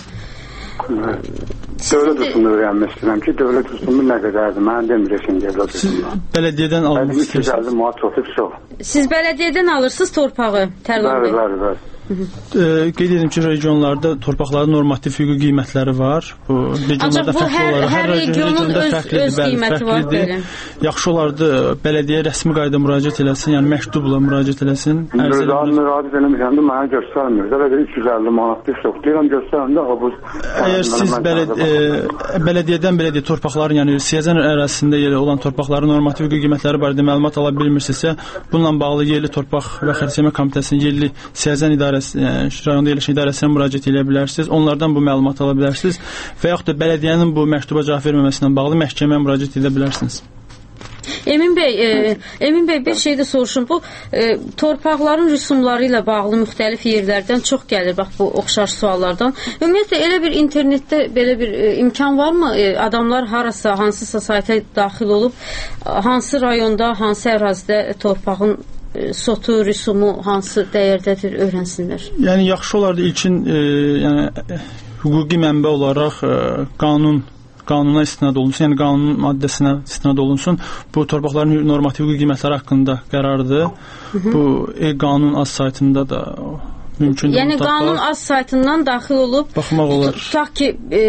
Dövlət rüsumunu öyrənmək istəyirəm ki, dövlət rüsumu nə qədərdir? Mən demirəm dövlət rüsumunu. Bələdiyyədən almaq istəyirsiniz? 350 manat çox. Siz bələdiyyədən alırsınız torpağı, Tərlan bəy? Bəli. Qeyd edim ki, regionlarda torpaqların normativ hüquqi qiymətləri var. Bu regionlarda fərqli olaraq hər regionun öz qiyməti var. Yaxşı olardı bələdiyyə rəsmi qayda müraciət eləsin, yəni məktubla müraciət eləsin. Müraciət eləmişəm də mənə göstərmir. Elə 350 manat bir çox deyirəm, göstərəndə bu. Əgər siz bələdiyyədən belə torpaqların, yəni Siyəzən ərazisində yerli olan torpaqların normativ hüquqi qiymətləri barədə məlumat ala bilmirsinizsə, bununla bağlı yerli torpaq və xərcləmə komitəsinin yerli Siyəzən rayonda yerləşən idarəsinə müraciət edə bilərsiniz. Onlardan bu məlumat ala bilərsiniz və yaxud da bələdiyyənin bu məktuba cavab verməməsindən bağlı məhkəməyə müraciət edə bilərsiniz. Emin bəy bir şey də soruşum. Bu torpaqların rüsumları ilə bağlı müxtəlif yerlərdən çox gəlir bax bu oxşar suallardan. Ümumiyyətlə elə bir internetdə belə bir imkan varmı? Adamlar harasa, hansısa sayta daxil olub, hansı rayonda, hansı ərazidə torpağın sotu, rüsumu hansı dəyərdədir öyrənsinlər? Yəni yaxşı olardı ilkin hüquqi mənbə olaraq qanuna istinad olunsun, yəni qanun maddəsinə istinad olunsun. Bu torpaqların normativ hüquqi qiymətləri haqqında qərardır. Bu qanun az saytında da mümkündür. Yəni qanun az saytından daxil olub baxmaq olar. Tutaq ki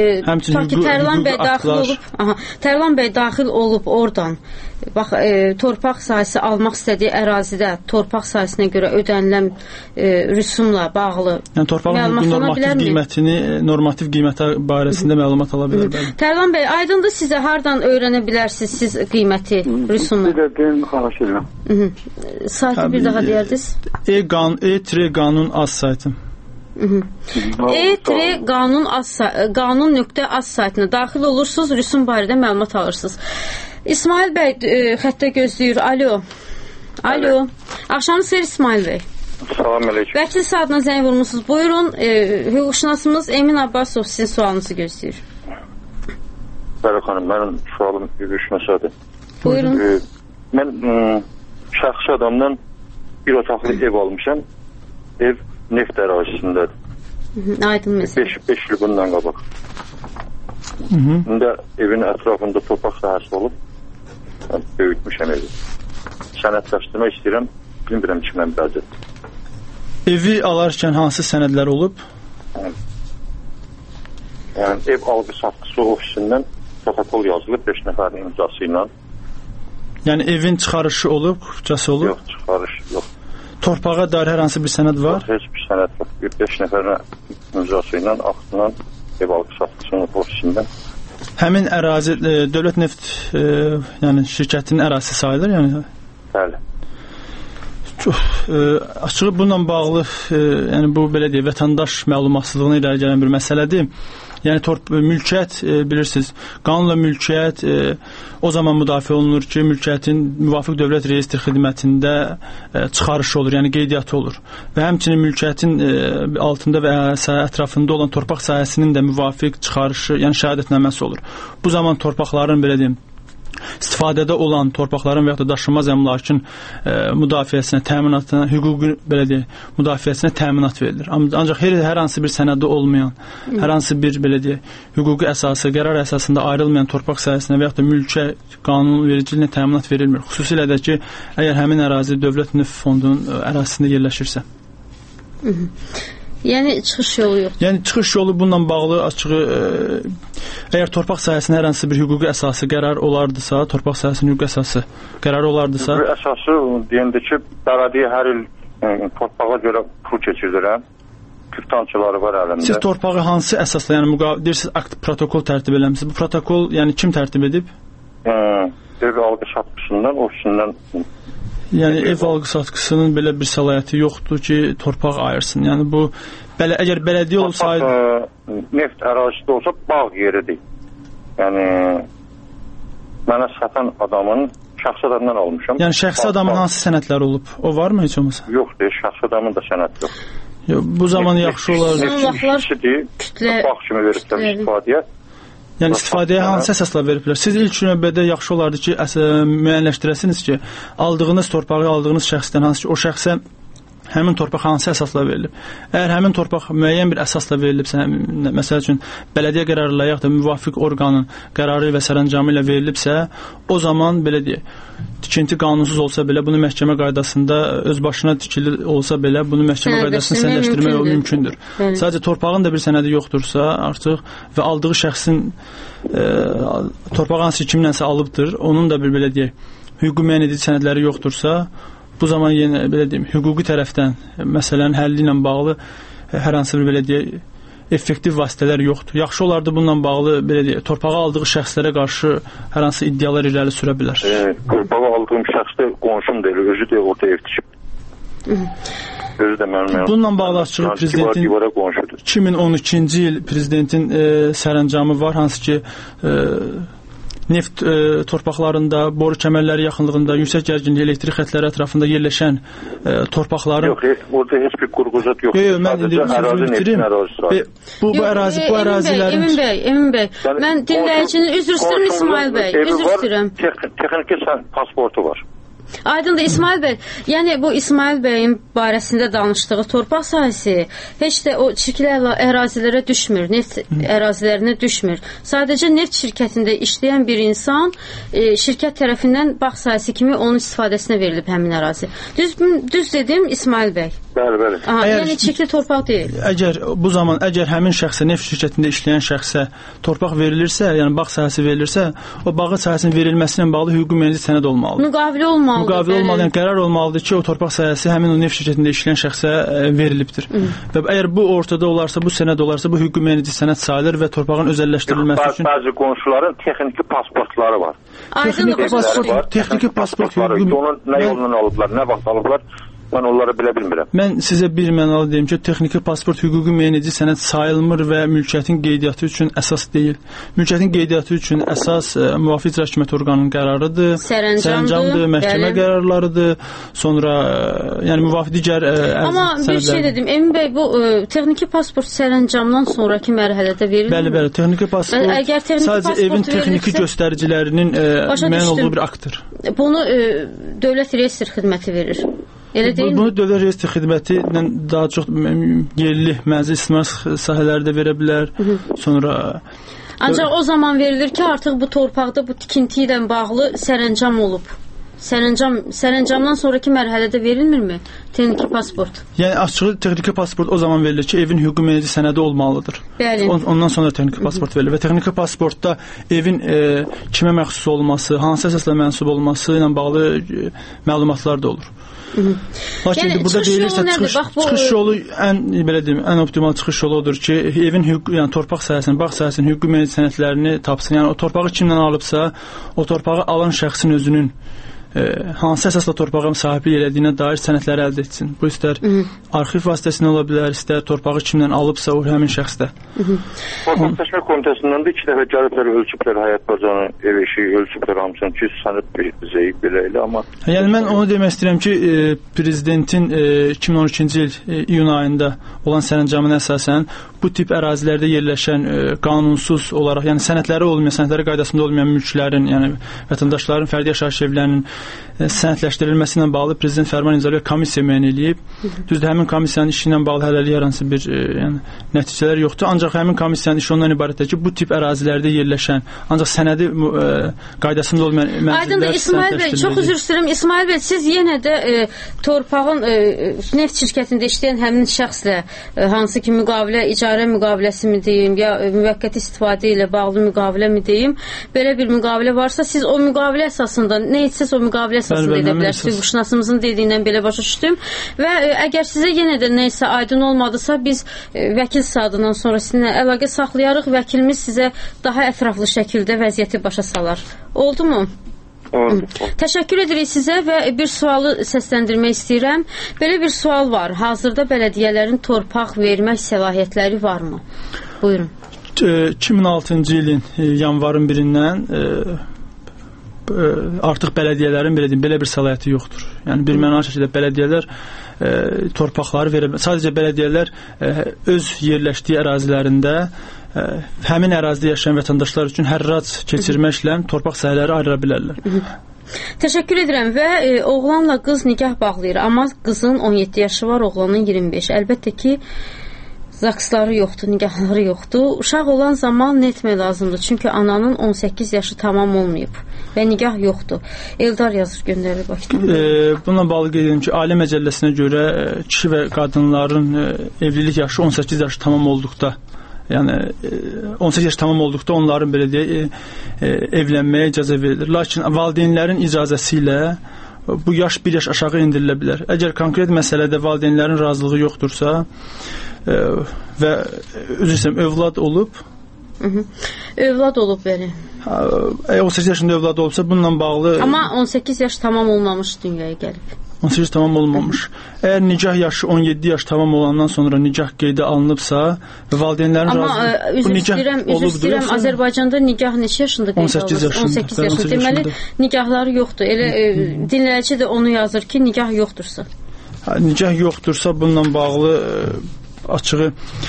Tərlan bəy daxil olub oradan. Bax, torpaq sahəsi almaq istədiyi ərazidə torpaq sahəsinə görə ödənilən rüsumla bağlı yəni torpağın normativ qiyməti barəsində məlumat ala bilər. Tərlan bəy, aydındır sizə hardan öyrənə bilərsiniz siz qiyməti, rüsumu? Bir də deyim, xahiş edirəm. Saytı bir daha deyərdiniz? E-qanun az saytı. qanun.az saytına daxil olursunuz, rüsum barədə məlumat alırsınız. İsmail bəy xəttə gözləyir. Alo. Axşamınız xeyir İsmail bəy. Salam əleykum. Vəkil saatına zəng vurmusunuz. Buyurun, hüquqşünasımız Emin Abbasov sizin sualınızı gözləyir. Bəli xanım, mənim sualım hüquqşünasadır. Buyurun. Mən şəxsi adamdan bir otaqlı ev almışam. Ev neft ərazisindədir. Aydın məsələ. 5 il bundan qabaq. İndi evin ətrafında torpaq sahəsi olub. Böyütmüşəm evi. Sənədləşdirmək istəyirəm. Bilmirəm ki, mən bəzət. Evi alarkən hansı sənədlər olub? Yəni, ev algı satqısı ofisindən protokol yazılıb 5 nəfərin imzası ilə. Yəni, evin çıxarışı olub, qıfcası olub? Yox, çıxarış yox. Torpağa dair hər hansı bir sənəd var? Heç bir sənəd yox. 5 nəfərin imzası ilə, axtından ev algı satqısının ofisindən. Həmin ərazi Dövlət Neft yəni şirkətinin ərazisi sayılır, yəni? Bəli. Çox açığı bununla bağlı yəni bu belə deyək, vətəndaş məlumatsızlığına irəli gələn bir məsələdir. Yəni mülkiyyət bilirsiniz, qanunla mülkiyyət o zaman müdafiə olunur ki, mülkiyyətin müvafiq dövlət reyestr xidmətində çıxarışı olur, yəni qeydiyyatı olur. Və həmçinin mülkiyyətin altında və ətrafında olan torpaq sahəsinin də müvafiq çıxarışı, yəni şəhadətnaməsi olur. Bu zaman torpaqların belə deyim, istifadədə olan torpaqların və ya da daşınmaz əmlakın müdafiəsinə, təminatına, hüquqi belə deyək, müdafiəsinə təminat verilir. Ancaq hər hansı bir sənədi olmayan, hər hansı bir belə deyək, hüquqi əsası, qərar əsasında ayrılmayan torpaq sahəsinə və ya da mülkiyə qanunvericiliyinə təminat verilmir. Xüsusilə də ki, əgər həmin ərazi Dövlət Neft Fondunun ərazisində yerləşirsə. Yəni çıxış yolu yox. Yəni çıxış yolu bununla bağlı açığı əgər torpaq sahəsinin hər hansı bir hüquqi əsası qərar olardısa, torpaq sahəsinin hüquqi əsası qərar olardısa, hüquqi əsası deyəndə ki, bələdiyyə hər il torpağa görə pul keçirdirəm. Küftancıları var əlimdə. Siz torpağı hansı əsasla, yəni deyirsiniz akt protokol tərtib eləmisiniz. Bu protokol yəni kim tərtib edib? Ev algı satqısından, ofisindən. Yəni ev algı satqısının belə bir səlahiyyəti yoxdur ki, torpaq ayırsın. Yəni bu əgər bələdiyyə olsaydı neft ərazisi olsa bağ yeridir. Yəni mənə satan adamın şəxsi adamdan almışam. Yəni şəxsi adamın hansı sənədləri olub? O varmı heç olmasa? Yox, şəxsi adamın da sənədi yox. Bu zaman yaxşı olar. Bağ kimi verirlər istifadəyə. Yəni istifadəyə hansı əsasla veriblər? Siz ilk növbədə yaxşı olardı ki, müəyyənləşdirəsiniz ki, aldığınız torpağı aldığınız şəxsdən hansı ki, o şəxsə həmin torpaq hansı əsasla verilib? Əgər həmin torpaq müəyyən bir əsasla verilibsə, məsəl üçün bələdiyyə qərarı ilə yaxud da müvafiq orqanın qərarı və sərəncamı ilə verilibsə, o zaman belə deyək, tikinti qanunsuz olsa belə bunu məhkəmə qaydasında öz başına tikili olsa belə bunu məhkəmə qaydasında sənədləşdirmək mümkündür. Sadəcə torpağın da bir sənədi yoxdursa artıq və aldığı şəxsin torpağı hansı kimlənsə alıbdır, onun da bir belə deyək, hüquqi müəyyən edici sənədləri yoxdursa, bu zaman yenə belə deyim, hüquqi tərəfdən məsələnin həlli ilə bağlı hər hansı bir belə deyək, effektiv vasitələr yoxdur. Yaxşı olardı bununla bağlı belə deyək, torpağı aldığı şəxslərə qarşı hər hansı iddialar irəli sürə bilər. Torpağı aldığım şəxs də qonşum deyil, özü də orada ev tikib. Özü də mənim. Bununla bağlı açığı prezidentin 2012-ci il prezidentin sərəncamı var, hansı ki neft torpaqlarında, boru kəmərləri yaxınlığında, yüksək gərginlikli elektrik xətləri ətrafında yerləşən torpaqların... Yox, orada heç bir qurğuzat yox. Mən indi sözümü bitirim. Bu ərazilərin... Emin bəy, mən dinləyicinin üzr istəyirəm İsmail bəy, üzr istəyirəm. Texniki pasportu var. Aydındır İsmail bəy, yəni bu İsmail bəyin barəsində danışdığı torpaq sahəsi heç də o çirkli ərazilərə düşmür, neft ərazilərinə düşmür. Sadəcə neft şirkətində işləyən bir insan şirkət tərəfindən bağ sahəsi kimi onun istifadəsinə verilib həmin ərazi. Düz dedim İsmail bəy. Bəli. Yəni çirkli torpaq deyil. Əgər həmin şəxsə, neft şirkətində işləyən şəxsə torpaq verilirsə, yəni bağ sahəsi verilirsə, o bağ sahəsinin verilməsi ilə bağlı hüquqi müəyyən sənəd olmalıdır. Müqavilə olmalıdır, yəni qərar olmalıdır ki, o torpaq sahəsi həmin o neft şirkətində işləyən şəxsə verilibdir. Və əgər bu ortada olarsa, bu sənəd olarsa, bu hüquqi müəyyən sənəd sayılır və torpağın özəlləşdirilməsi üçün... Bəzi qonşuların texniki pasportları var. Texniki pasport onun nə yolundan alıblar, nə vaxt alıblar, mən onları bilə bilmirəm. Mən sizə bir mənalı deyim ki, texniki pasport hüquqi müəyyən edici sənəd sayılmır və mülkiyyətin qeydiyyatı üçün əsas deyil. Mülkiyyətin qeydiyyatı üçün əsas müvafiq icra hakimiyyəti orqanının qərarıdır, sərəncamdır, məhkəmə qərarlarıdır, sonra yəni müvafiq digər Amma bir şey dedim, Emin bəy, bu texniki pasport sərəncamdan sonraki mərhələdə verilir. Bəli, texniki pasport sadəcə evin texniki göstəricilərinin müəyyən olduğu bir aktdır. Bunu Dövlət Reyestr Xidməti verir. Bunu Dövlət Reyestr Xidməti daha çox yerli mənzil istismar sahələrdə verə bilər. Sonra ancaq o zaman verilir ki, artıq bu torpaqda bu tikinti ilə bağlı sərəncam olub. Sərəncamdan sonraki mərhələdə verilmirmi texniki pasport? Yəni açığı texniki pasport o zaman verilir ki, evin hüquqi müəyyən sənədi olmalıdır. Bəli. Ondan sonra texniki pasport verilir və texniki pasportda evin kimə məxsus olması, hansı əsasla mənsub olması ilə bağlı məlumatlar da olur. Lakin yəni, burada deyilirsə çıxış yolu ən optimal çıxış yolu odur ki, evin yəni torpaq sahəsinin, bağ sahəsinin hüquqi müəyyən sənədlərini tapsın. Yəni o torpağı kimdən alıbsa, o torpağı alan şəxsin özünün hansı əsasla torpağa sahiblik elədiyinə dair sənədləri əldə etsin. Bu istər arxiv vasitəsilə ola bilər, istər torpağı kimdən alıbsa o həmin şəxsdə. Torpaqlaşma komitəsindən də 2 dəfə gəliblər, ölçüblər həyat bacanı, ev eşiyi ölçüblər hamısını ki, sənəd zəif belə elə, amma... Yəni mən onu demək istəyirəm ki, prezidentin 2012-ci il iyun ayında olan sərəncamına əsasən bu tip ərazilərdə yerləşən qanunsuz olaraq, yəni sənədləri olmayan, sənədləri qaydasında olmayan mülklərin, yəni vətəndaşların fərdi yaşayış evlərinin sənədləşdirilməsi ilə bağlı prezident fərman imzalayıb, komissiya müəyyən edib. Düzdür, həmin komissiyanın işi ilə bağlı hələlik hər hansı bir nəticələr yoxdur. Ancaq həmin komissiyanın işi ondan ibarətdir ki, bu tip ərazilərdə yerləşən, ancaq sənədi qaydasında olmayan mənzillər Aydındır, İsmail bəy, çox üzr istəyirəm. İsmail bəy, siz yenə də torpağın neft şirkətində işləyən həmin şəxslə hansı ki müqavilə, icarə müqaviləsi mi deyim, ya müvəqqəti istifadə ilə bağlı müqavilə mi deyim, belə bir müqavilə varsa, siz o müqavilə əsasında, nə etsəz o müqavilə əsasında edə bilərsiniz. Hüquqşünasımızın dediyindən belə başa düşdüm və əgər sizə yenə də nə isə aydın olmadısa, biz vəkil saatından sonra sizinlə əlaqə saxlayarıq, vəkilimiz sizə daha ətraflı şəkildə vəziyyəti başa salar. Oldu mu? Təşəkkür edirik sizə və bir sualı səsləndirmək istəyirəm. Belə bir sual var. Hazırda bələdiyyələrin torpaq vermək səlahiyyətləri varmı? Buyurun. 2006-cı ilin yanvarın 1-dən artıq bələdiyyələrin belə bir səlahiyyəti yoxdur. Yəni bir mənalı şəkildə bələdiyyələr torpaqları verə bilər. Sadəcə bələdiyyələr öz yerləşdiyi ərazilərində həmin ərazidə yaşayan vətəndaşlar üçün hərrac keçirməklə torpaq sahələri ayıra bilərlər. Təşəkkür edirəm və oğlanla qız nikah bağlayır, amma qızın 17 yaşı var, oğlanın 25. Əlbəttə ki, zaksları yoxdur, nikahları yoxdur. Uşaq olan zaman nə etmək lazımdır? Çünki ananın 18 yaşı tamam olmayıb və nikah yoxdur. Eldar yazır, göndərir Bakıdan. Bununla bağlı qeyd edim ki, Ailə Məcəlləsinə görə kişi və qadınların evlilik yaşı 18 yaşı tamam olduqda, yəni 18 yaş tamam olduqda onların belə deyək evlənməyə icazə verilir. Lakin valideynlərin icazəsi ilə bu yaş bir yaş aşağı indirilə bilər. Əgər konkret məsələdə valideynlərin razılığı yoxdursa və övlad olub, övlad olub belə. 18 yaşında övlad olubsa bununla bağlı... Amma 18 yaş tamam olmamış dünyaya gəlib. 18 tamam olmamış. Əgər nikah yaşı 17 yaş tamam olandan sonra nikah qeydə alınıbsa və valideynlərin razı... Üzr istəyirəm, Azərbaycanda nikah neçə yaşında qeydə alınır? 18 yaşında. Deməli, nikahları yoxdur. Elə dinləyici də onu yazır ki, nikah yoxdursa. Nikah yoxdursa bununla bağlı açığı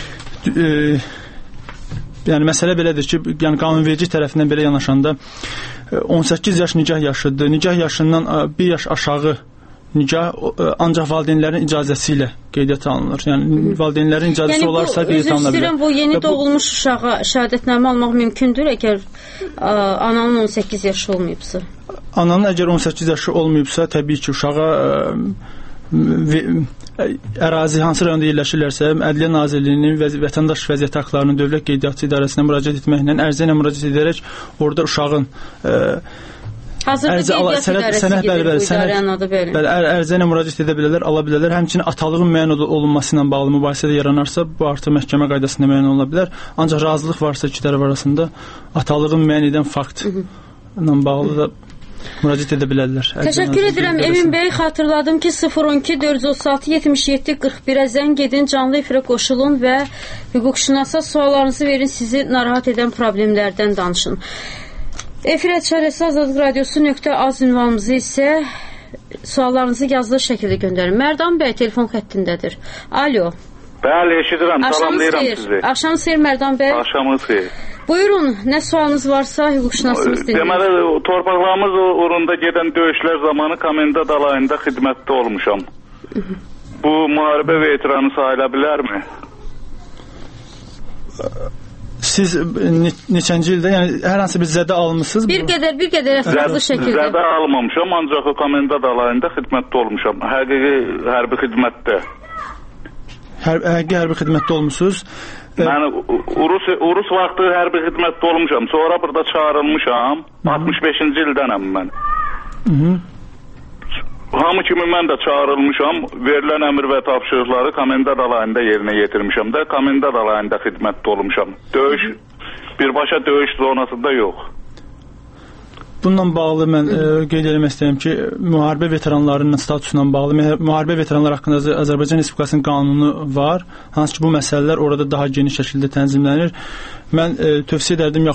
yəni məsələ belədir ki, yəni qanunverici tərəfindən belə yanaşanda 18 yaş nikah yaşıdır. Nikah yaşından 1 yaş aşağı nikah ancaq valideynlərin icazəsi ilə qeydiyyata alınır. Yəni valideynlərin icazəsi olarsa qeydiyyata alınır. Yəni bu yeni doğulmuş uşağa şəhadətnamə almaq mümkündür əgər ananın 18 yaşı olmayıbsa? Ananın əgər 18 yaşı olmayıbsa, təbii ki, uşağa ərazi hansı rayonda yerləşirlərsə, Ədliyyə Nazirliyinin vətəndaş vəziyyəti haqlarının Dövlət Qeydiyyatı İdarəsinə müraciət etməklə, ərizə ilə müraciət edərək orada uşağın hazırda qeydiyyat idarəsi gedir bu idarənin adı belə. Ərizə ilə müraciət edə bilərlər, ala bilərlər. Həmçinin atalığın müəyyən olunması ilə bağlı mübahisə də yaranarsa, bu artıq məhkəmə qaydasında müəyyən ola bilər. Ancaq razılıq varsa iki tərəf arasında atalığın müəyyən edən fakt ilə bağlı da müraciət edə bilərlər. Təşəkkür edirəm Emin bəy. Xatırladım ki 012 436 77 41-ə zəng edin, canlı efirə qoşulun və hüquqşünasa suallarınızı verin, sizi narahat edən problemlərdən danışın. Efirə çarəsi Azadlıq Radiosu.az ünvanımızı isə suallarınızı yazılı şəkildə göndərin. Mərdan bəy telefon xəttindədir. Alo. Bəli, eşidirəm. Salamlayıram sizi. Axşamınız xeyir Mərdan bəy. Axşamınız xeyir. Buyurun, nə sualınız varsa hüquqşünasımız dinləyir. Deməli, torpaqlarımız uğrunda gedən döyüşlər zamanı komendant alayında xidmətdə olmuşam. Bu müharibə veteranı sayıla bilərmi? Siz neçənci ildə, yəni hər hansı bir zədə almışsınız? Bir qədər ətraflı şəkildə. Zədə almamışam, ancaq komendant alayında xidmətdə olmuşam. Həqiqi hərbi xidmətdə. Həqiqi hərbi xidmətdə olmuşsunuz? Mən Urus vaxtı hərbi xidmətdə olmuşam. Sonra burada çağırılmışam. 65-ci ildənəm mən. Hamı kimi mən də çağırılmışam. Verilən əmr və tapşırıqları komendant alayında yerinə yetirmişəm də. Komendant alayında xidmətdə olmuşam. Döyüş, birbaşa döyüş zonasında yox. Bununla bağlı mən qeyd etmək istəyirəm ki, müharibə veteranlarının statusuna bağlı müharibə veteranlar haqqında Azərbaycan Respublikasının qanunu var. Hansı ki, bu məsələlər orada daha geniş şəkildə tənzimlənir. Mən tövsiyə edərdim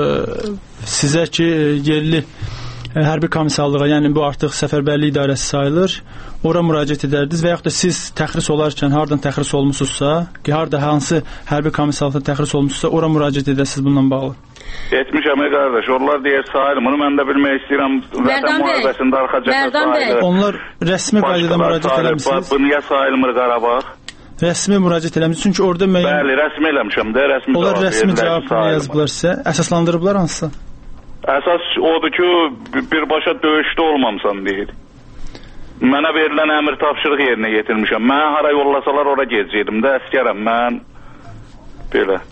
sizə ki, yerli hərbi komissarlığa, yəni bu artıq səfərbərlik idarəsi sayılır, ora müraciət edərdiniz və yaxud da siz təxris olarkən hardan təxris olmusunuzsa, harda hansı hərbi komissarlıqda təxris olmusunuzsa, ora müraciət edəsiniz bununla bağlı. Etmişəm qardaş, onlar deyir sayılmır, mən də bilmək istəyirəm vətən müharibəsində arxa cəbhə sayılır. Onlar rəsmi qaydada müraciət eləmişsiniz. Bu niyə sayılmır Qarabağ? Rəsmi müraciət eləmişsiniz, çünki orada müəyyən... Bəli, rəsmi eləmişəm də, rəsmi cavab verirlər. Onlar rəsmi cavab yazıblar sizə, əsaslandırıblar hansısa? Əsas odur ki, birbaşa döyüşdə olmamsan deyir. Mənə verilən əmr tapşırıq yerinə yetirmişəm. Mənə hara yollasalar ora gezəcəydim də, əskərəm mən. Belə.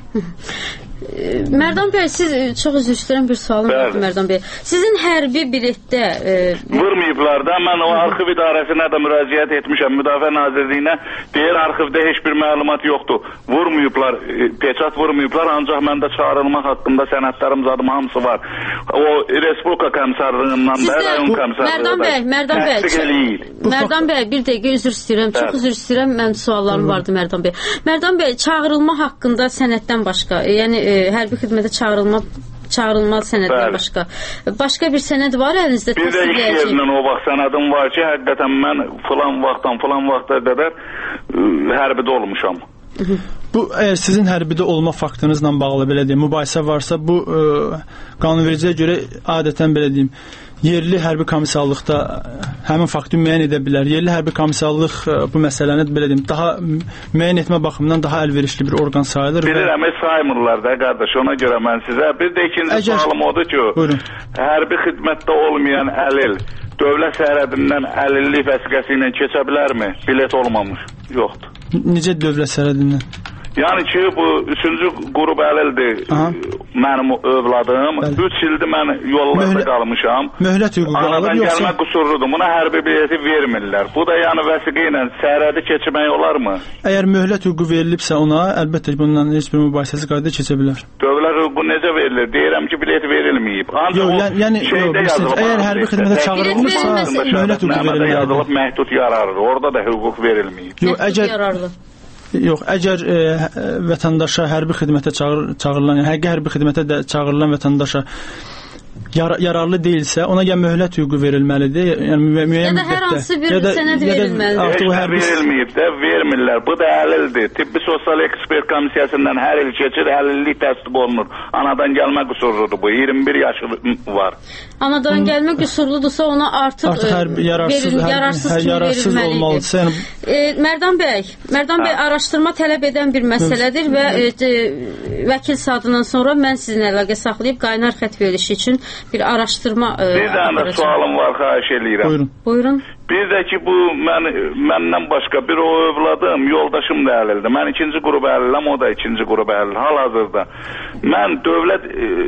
Mərdan bəy, siz çox üzr istəyirəm, bir sualım var Mərdan bəy. Sizin hərbi biletdə... Vurmayıblar da, mən o arxiv idarəsinə də müraciət etmişəm, Müdafiə Nazirliyinə. Deyir, arxivdə heç bir məlumat yoxdur. Vurmayıblar, peçat vurmayıblar, ancaq məndə çağırılmaq haqqında sənədlərim, zadım hamısı var. O Respublika komissarlığından da, rayon komissarlığından Mərdan bəy, bir dəqiqə üzr istəyirəm, çox üzr istəyirəm, mən suallarım vardı Mərdan bəy. Mərdan bəy, çağırılma haqqında sənəddən başqa, yəni hərbi xidmətə çağırılma sənəddən başqa bir sənəd var əlinizdə? Bir də iş yerindən o vaxt sənədim var ki, həqiqətən mən filan vaxta qədər hərbidə olmuşam. Bu, əgər sizin hərbidə olma faktınızla bağlı belə deyim, mübahisə varsa, bu qanunvericiyə görə adətən belə deyim, yerli hərbi komissarlıqda həmin faktı müəyyən edə bilər. Yerli hərbi komissarlıq bu məsələni belə deyim, daha müəyyən etmə baxımından daha əlverişli bir orqan sayılır. Bilirəm, saymırlar da qardaş, ona görə mən sizə. Bir də ikinci sualım odur ki, hərbi xidmətdə olmayan əlil dövlət sərhədindən əlillik vəsiqəsi ilə keçə bilərmi? Bilet olmamış, yoxdur. Necə dövlət sərhədindən? Yəni ki, bu 3-cü qrup əlildir mənim övladım. 3 ildir mən yollarda qalmışam. Möhlət hüququ alır, anadan gəlmə qüsurludur. Buna hərbi bileti vermirlər. Bu da yəni vəsiqə ilə sərhədi keçmək olarmı? Əgər möhlət hüququ verilibsə ona, əlbəttə ki, bundan heç bir mübahisəsi qayda keçə bilər. Dövlət hüququ necə verilir? Deyirəm ki, bilet verilməyib. Yəni əgər hərbi xidmətə çağırılmışsa, möhlət hüququ verilməlidir. Yazılıb məhdud yararlı. Orada da hüquq verilməyib. Yox, əgər vətəndaşa hərbi xidmətə çağırılan, həqiqi hərbi xidmətə çağırılan vətəndaşa yararlı deyilsə, ona ya möhlət hüququ verilməlidir, yəni müəyyən müddətdə. Ya da hər hansı bir sənəd verilməlidir. Verilməyib də, vermirlər. Bu da əlildir. Tibbi Sosial Ekspert Komissiyasından hər il keçir, əlillik təsdiq olunur. Anadan gəlmə qüsurludur bu. 21 yaşı var. Anadan gəlmə qüsurludursa ona artıq yararsız olmalıdırsa. Mərdan bəy, araşdırma tələb edən bir məsələdir və vəkil saatından sonra mən sizinlə əlaqə saxlayıb qaynar xətt verilişi üçün bir araşdırma bir dənə sualım var, xahiş eləyirəm. Buyurun. Bir də ki, bu məndən başqa bir o övladım, yoldaşım da əlildir. Mən ikinci qrup əliləm, o da ikinci qrup əlil. Hal-hazırda mən dövlət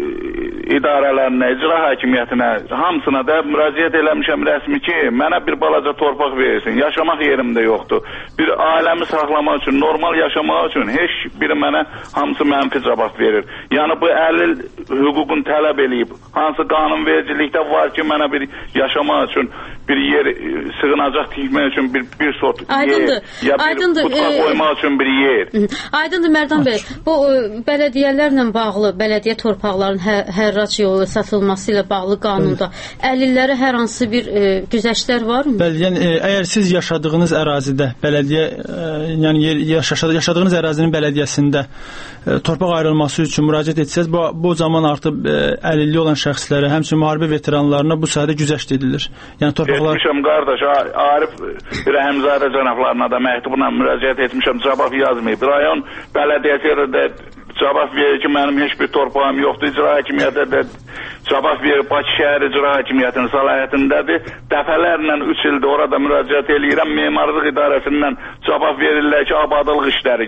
idarələrinə, icra hakimiyyətinə, hamısına da müraciət eləmişəm rəsmi ki, mənə bir balaca torpaq versin. Yaşamaq yerim də yoxdur. Bir ailəmi saxlamaq üçün, normal yaşamaq üçün heç biri mənə hamısı mənfi cavab verir. Yəni bu əlil hüququnu tələb eləyib. Hansı qanunvericilikdə var ki, mənə bir yaşamaq üçün bir yer sığınacaq tikmək üçün bir sort yer, ya bir mutfaq qoymaq üçün bir yer. Aydındır Mərdan bəy, bu bələdiyyələrlə bağlı, bələdiyyə torpaqlarının hərrac yolu satılması ilə bağlı qanunda əlillərə hər hansı bir güzəştlər varmı? Bəli, yəni əgər siz yaşadığınız ərazidə bələdiyyə, yəni yaşadığınız ərazinin bələdiyyəsində torpaq ayrılması üçün müraciət etsəz, bu zaman artıq əlilliyi olan şəxslərə, həmçinin müharibə veteranlarına bu sayədə güzəşt edilir. Yəni torpaqlar etmişəm qardaş, Arif Rəhimzadə cənablarına da məktubla müraciət etmişəm, cavab yazmayıb. Rayon bələdiyyəsi də cavab verir ki, mənim heç bir torpağım yoxdur, icra hakimiyyəti də cavab verir, Bakı şəhər icra hakimiyyətinin səlahiyyətindədir. Dəfələrlə 3 ildir orada müraciət eləyirəm, memarlıq idarəsindən cavab verirlər ki, abadlıq işləri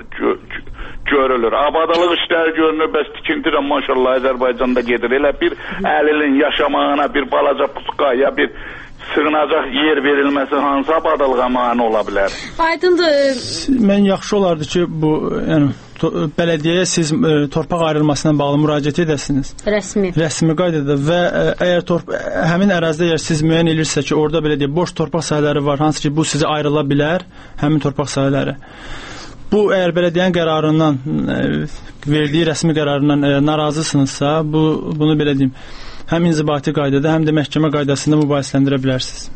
görülür. Abadlıq işləri görünür, bəs tikintirəm maşallah Azərbaycanda gedir. Elə bir əlilin yaşamağına bir balaca puska ya bir sığınacaq yer verilməsi hansı abadlığa mane ola bilər? Aydındır. Mən yaxşı olardı ki, bu yəni bələdiyyəyə siz torpaq ayrılmasına bağlı müraciət edəsiniz. Rəsmi qaydada və əgər həmin ərazidə əgər siz müəyyən edirsə ki, orada belə deyək, boş torpaq sahələri var, hansı ki, bu sizə ayrıla bilər, həmin torpaq sahələri. Bu əgər bələdiyyənin qərarından, verdiyi rəsmi qərarından narazısınızsa, bunu belə deyim, həm inzibati qaydada, həm də məhkəmə qaydasında mübahisələndirə bilərsiniz.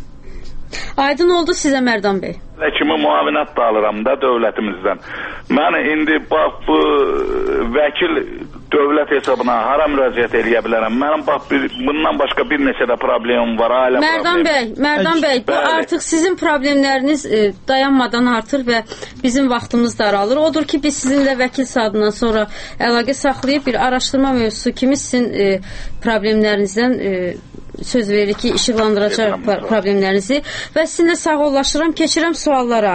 Aydın oldu sizə Mərdan bəy. Kimi müavinət da alıram da dövlətimizdən. Mən indi bax bu vəkil dövlət hesabına hara müraciət eləyə bilərəm? Mənim bax bundan başqa bir neçə də problemim var, ailə problemi. Mərdan bəy, bu artıq sizin problemləriniz dayanmadan artır və bizim vaxtımız daralır. Odur ki, biz sizinlə vəkil saatından sonra əlaqə saxlayıb bir araşdırma mövzusu kimi sizin problemlərinizdən söz verir ki, işıqlandıracaq problemlərinizi və sizinlə sağollaşıram, keçirəm suallara.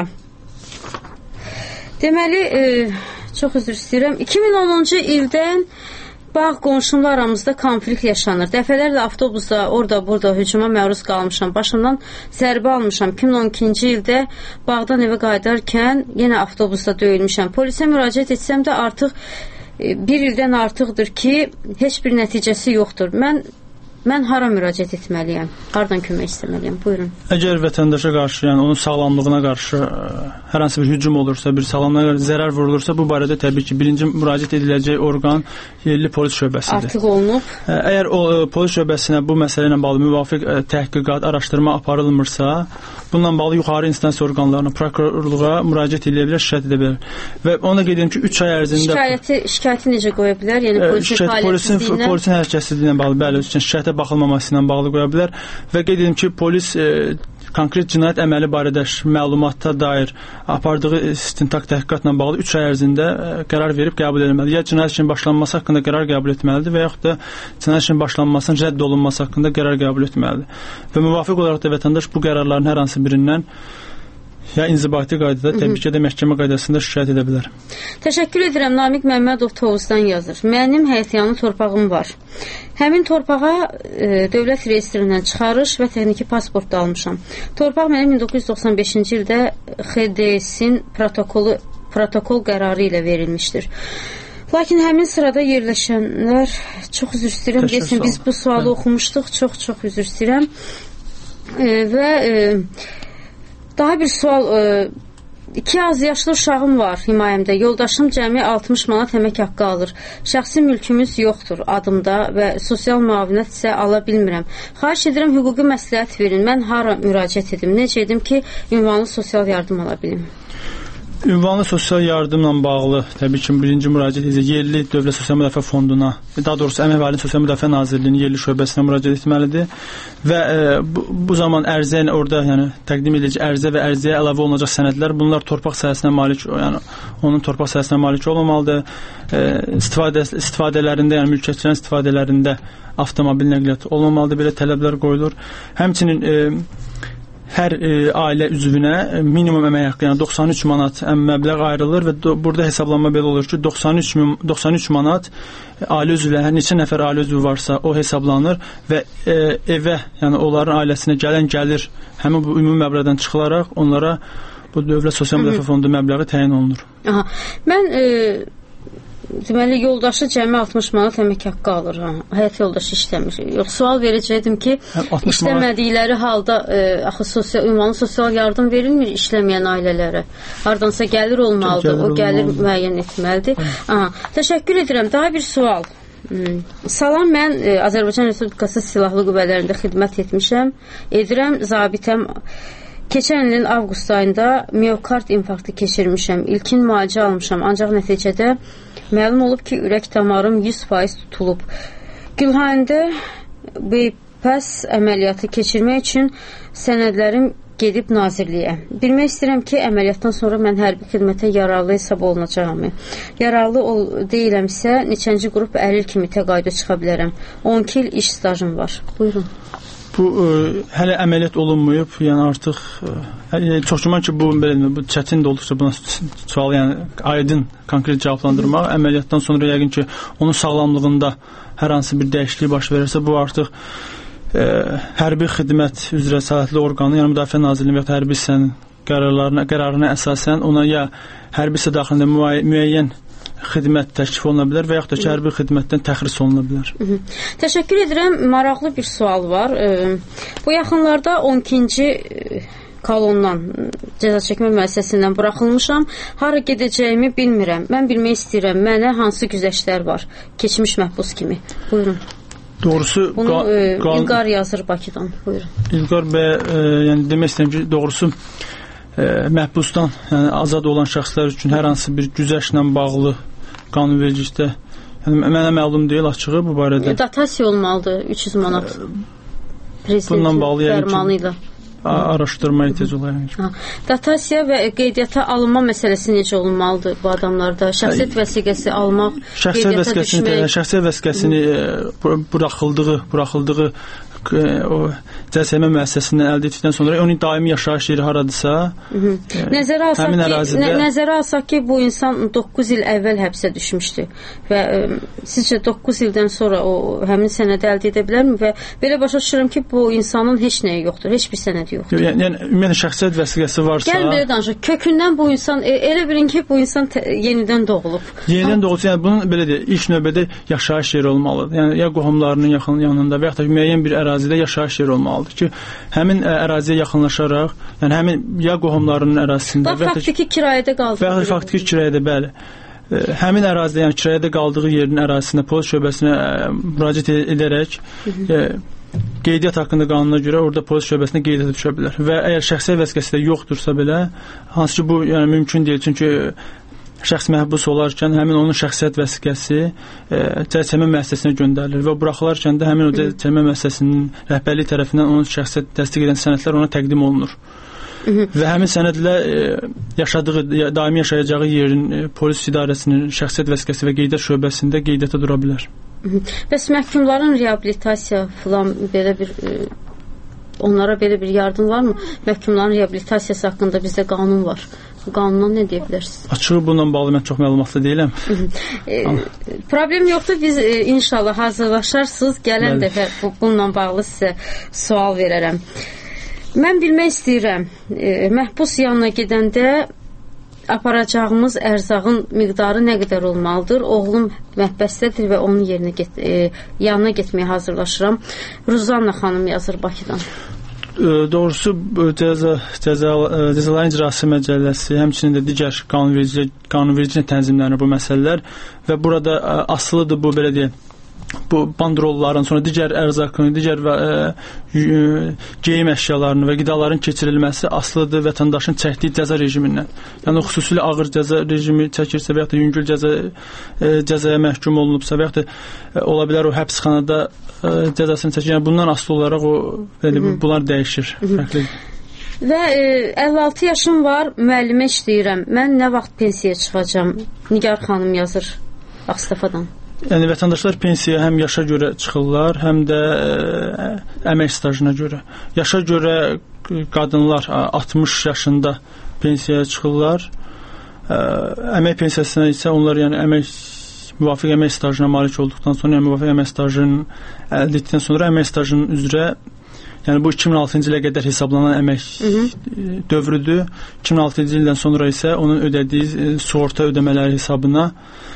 Deməli, çox üzr istəyirəm. 2010-cu ildən bağ qonşumla aramızda konflikt yaşanır. Dəfələrlə avtobusda, orada hücuma məruz qalmışam. Başımdan zərbə almışam. 2012-ci ildə bağdan evə qayıdarkən yenə avtobusda döyülmüşəm. Polisə müraciət etsəm də artıq bir ildən artıqdır ki, heç bir nəticəsi yoxdur. Mən hara müraciət etməliyəm? Hardan kömək istəməliyəm? Buyurun. Əgər vətəndaşa qarşı, yəni onun sağlamlığına qarşı hər hansı bir hücum olursa, bir sağlamlığına zərər vurulursa, bu barədə təbii ki, birinci müraciət ediləcək orqan yerli polis şöbəsidir. Artıq olunub. Əgər o polis şöbəsinə bu məsələ ilə bağlı müvafiq təhqiqat, araşdırma aparılmırsa, bununla bağlı yuxarı instans orqanlarına, prokurorluğa müraciət edə bilər, şikayət edə bilər. Və ona qeyd edim ki, 3 ay ərzində şikayəti necə qoya bilər? Yəni polisin hərəkətsizliyinə bağlı, bəli, şikayətə baxılmaması ilə bağlı qoya bilər və qeyd edim ki, polis konkret cinayət əməli barədə məlumata dair apardığı istintaq təhqiqatla bağlı 3 ay ərzində qərar verib qəbul etməlidir. Ya cinayət işinin başlanması haqqında qərar qəbul etməlidir və yaxud da cinayət işinin başlanmasının rədd olunması haqqında qərar qəbul etməlidir. Və müvafiq olaraq da vətəndaş bu qərarların hər hansı birindən ya inzibati qaydada, təbii ki, də məhkəmə qaydasında şikayət edə bilər. Təşəkkür edirəm. Namiq Məmmədov Tovuzdan yazır. Mənim həyətyanı torpağım var. Həmin torpağa dövlət reyestrindən çıxarış və texniki pasport da almışam. Torpaq mənim 1995-ci ildə XDS-in protokol qərarı ilə verilmişdir. Lakin həmin sırada yerləşənlər, çox üzr istəyirəm, desin, biz bu sualı oxumuşduq, çox üzr istəyirəm. Və daha bir sual, 2 az yaşlı uşağım var himayəmdə, yoldaşım cəmi 60 manat əmək haqqı alır. Şəxsi mülkümüz yoxdur adımda və sosial müavinət isə ala bilmirəm. Xahiş edirəm, hüquqi məsləhət verin, mən hara müraciət edim, necə edim ki, ünvanlı sosial yardım ala bilim? Ünvanlı sosial yardımla bağlı təbii ki, birinci müraciət edəcək yerli Dövlət Sosial Müdafiə Fonduna, daha doğrusu Əmək və Əhalinin Sosial Müdafiə Nazirliyinin yerli şöbəsinə müraciət etməlidir və bu zaman ərizə orada, yəni təqdim edici ərizə və ərizəyə əlavə olunacaq sənədlər, bunlar torpaq sahəsinə malik, yəni onun torpaq sahəsinə malik olmamalıdır. İstifadələrində, yəni mülkiyyətçilərin istifadələrində avtomobil nəqliyyatı olmamalıdır, belə tələblər qoyulur. Həmçinin hər ailə üzvünə minimum əmək haqqı, yəni 93 manat məbləğ ayrılır və burada hesablanma belə olur ki, 93 manat ailə üzvləri, neçə nəfər ailə üzvü varsa o hesablanır və evə, yəni onların ailəsinə gələn gəlir həmin bu ümumi məbləğdən çıxılaraq onlara bu Dövlət Sosial Müdafiə Fondu məbləği təyin olunur. Mən deməli, yoldaşı cəmi 60 manat əmək haqqı alır. Həyat yoldaşı işləmir. Yox, sual verəcəkdim ki, işləmədikləri halda axı ünvanlı sosial yardım verilmir işləməyən ailələrə. Hardansa gəlir olmalıdır, o gəlir müəyyən etməlidir. Təşəkkür edirəm. Daha bir sual. Salam, mən Azərbaycan Respublikası Silahlı Qüvvələrində xidmət etmişəm. Edirəm, zabitəm. Keçən ilin avqust ayında miokard infarktı keçirmişəm. İlkin müalicə almışam, ancaq nəticədə məlum olub ki, ürək damarım 100% tutulub. Gülhayəndə bypass əməliyyatı keçirmək üçün sənədlərim gedib nazirliyə. Bilmək istəyirəm ki, əməliyyatdan sonra mən hərbi xidmətə yararlı hesab olunacağımı. Yararlı deyiləmsə, neçənci qrup əlil kimi təqaüdə çıxa bilərəm. 12 il iş stajım var. Buyurun. Bu hələ əməliyyat olunmayıb, yəni artıq çox güman ki, bu çətin də olduqca buna sual, yəni aydın, konkret cavablandırmaq, əməliyyatdan sonra yəqin ki, onun sağlamlığında hər hansı bir dəyişiklik baş verirsə, bu artıq hərbi xidmət üzrə səlahiyyətli orqanı, yəni Müdafiə Nazirliyinin və ya hərbi hissənin qərarına əsasən ona ya hərbi hissə daxilində müəyyən xidmət təklif oluna bilər və yaxud da ki, hərbi xidmətdən təxris oluna bilər. Təşəkkür edirəm. Maraqlı bir sual var. Bu yaxınlarda 12-ci kolondan, cəza çəkmə müəssisəsindən buraxılmışam. Hara gedəcəyimi bilmirəm. Mən bilmək istəyirəm, mənə hansı güzəştlər var, keçmiş məhbus kimi. Buyurun. Doğrusu, bunu İlqar yazır Bakıdan. Buyurun. İlqar bəy, yəni demək istəyirəm ki, doğrusu məhbusdan, yəni azad olan şəxslər üçün hər hansı bir güzəştlə bağlı qanunvericilikdə, yəni mənə məlum deyil açığı bu barədə. Datasiya olmalıdır 300 manat prezidentin fərmanı ilə. Araşdırma ehtiyac olar. Datasiya və qeydiyyata alınma məsələsi necə olunmalıdır bu adamlarda? Şəxsiyyət vəsiqəsi almaq, şəxsiyyət vəsiqəsini buraxıldığı o cəzaçəkmə müəssisəsindən əldə etdikdən sonra onun daimi yaşayış yeri haradırsa, nəzərə alsaq ki, bu insan 9 il əvvəl həbsə düşmüşdü və sizcə 9 ildən sonra o həmin sənədi əldə edə bilərmi və belə başa düşürəm ki, bu insanın heç nəyi yoxdur, heç bir sənədi yoxdur. Yəni ümumiyyətlə şəxsiyyət vəsiqəsi varsa, gəlin belə danışaq, kökündən bu insan elə bilin ki, bu insan yenidən doğulub. Yenidən doğulsa, yəni bunun belə deyək, ilk növbədə yaşayış yeri olmalıdır. Yəni ya qohumlarının yanında və yaxud da müəyyən bir ərazidə yaşayış yeri olmalıdır ki, həmin əraziyə yaxınlaşaraq, yəni həmin ya qohumlarının ərazisində və faktiki kirayədə qaldığı və faktiki kirayədə, bəli. Həmin ərazidə, yəni kirayədə qaldığı yerin ərazisində polis şöbəsinə müraciət edərək qeydiyyat haqqında qanuna görə orada polis şöbəsinə qeydiyyata düşə bilər. Və əgər şəxsiyyət vəsiqəsi də yoxdursa belə, hansı ki bu yəni mümkün deyil, çünki şəxs məhbus olarkən həmin onun şəxsiyyət vəsiqəsi cəzaçəkmə müəssisəsinə göndərilir və buraxılarkən də həmin o cəzaçəkmə müəssisəsinin rəhbərliyi tərəfindən onun şəxsiyyət təsdiq edən sənədlər ona təqdim olunur. Və həmin sənədlə yaşadığı, daimi yaşayacağı yerin polis idarəsinin şəxsiyyət vəsiqəsi və qeydiyyat şöbəsində qeydiyyata dura bilər. Bəs məhkumların reabilitasiya filan belə bir onlara belə bir yardım varmı? Məhkumların reabilitasiyası haqqında bizdə qanun var. Bu qanundan nə deyə bilərsiniz? Açığı bununla bağlı mən çox məlumatlı deyiləm. Problem yoxdur. Biz inşallah hazırlaşarsınız. Gələn dəfə bununla bağlı sizə sual verərəm. Mən bilmək istəyirəm, məhbus yanına gedəndə aparacağımız ərzağın miqdarı nə qədər olmalıdır? Oğlum məhbəsdədir və onun yanına getməyə hazırlaşıram. Ruzanna xanım yazır Bakıdan. Doğrusu Cəzaların İcrası Məcəlləsi, həmçinin də digər qanunverici tənzimlərinə bu məsələlər və burada asılıdır bu, belə deyək, bu bandrolların, sonra digər ərzaqın, digər geyim əşyalarının və qidaların keçirilməsi asılıdır vətəndaşın çəkdiyi cəza rejimindən. Yəni xüsusilə ağır cəza rejimi çəkirsə və ya da yüngül cəzaya məhkum olunubsa və ya da ola bilər o həbsxanada cəzasını çəkir. Yəni bundan asılı olaraq bunlar dəyişir. Və 56 yaşım var, müəllimə işləyirəm. Mən nə vaxt pensiyaya çıxacağam? Nigar xanım yazır Ağstafadan. Yəni vətəndaşlar pensiyaya həm yaşa görə çıxırlar, həm də əmək stajına görə. Yaşa görə qadınlar 60 yaşında pensiyaya çıxırlar. Əmək pensiyasına isə onlar yəni müvafiq əmək stajına malik olduqdan sonra, yəni müvafiq əmək stajını əldə etdikdən sonra əmək stajının üzrə, yəni bu 2006-cı ilə qədər hesablanan əmək dövrüdür. 2006-cı ildən sonra isə onun ödədiyi sığorta ödəmələri hesabına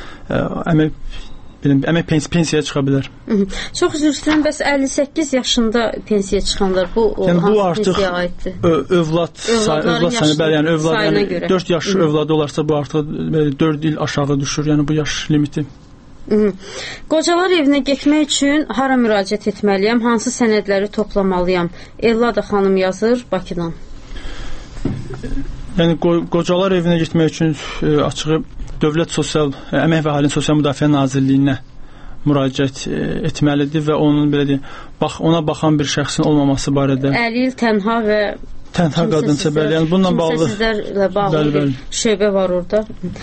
əmək pensiyaya çıxa bilər. Çox üzr istəyirəm, bəs 58 yaşında pensiyaya çıxanlar bu hansı pensiyaya aiddir? Övlad sayına, yəni övlad 4 yaş övladı olarsa bu artıq 4 il aşağı düşür, yəni bu yaş limiti. Qocalar evinə getmək üçün hara müraciət etməliyəm? Hansı sənədləri toplamalıyam? Ellada xanım yazır Bakıdan. Yəni qocalar evinə getmək üçün açığı Dövlət Əmək və Əhalinin Sosial Müdafiə Nazirliyinə müraciət etməlidir və onun belə deyim, ona baxan bir şəxsin olmaması barədə. Əlil, tənha və qadınsa belə, yəni bununla bağlı kimsəsizlərlə bağlı bir şöbə var orada.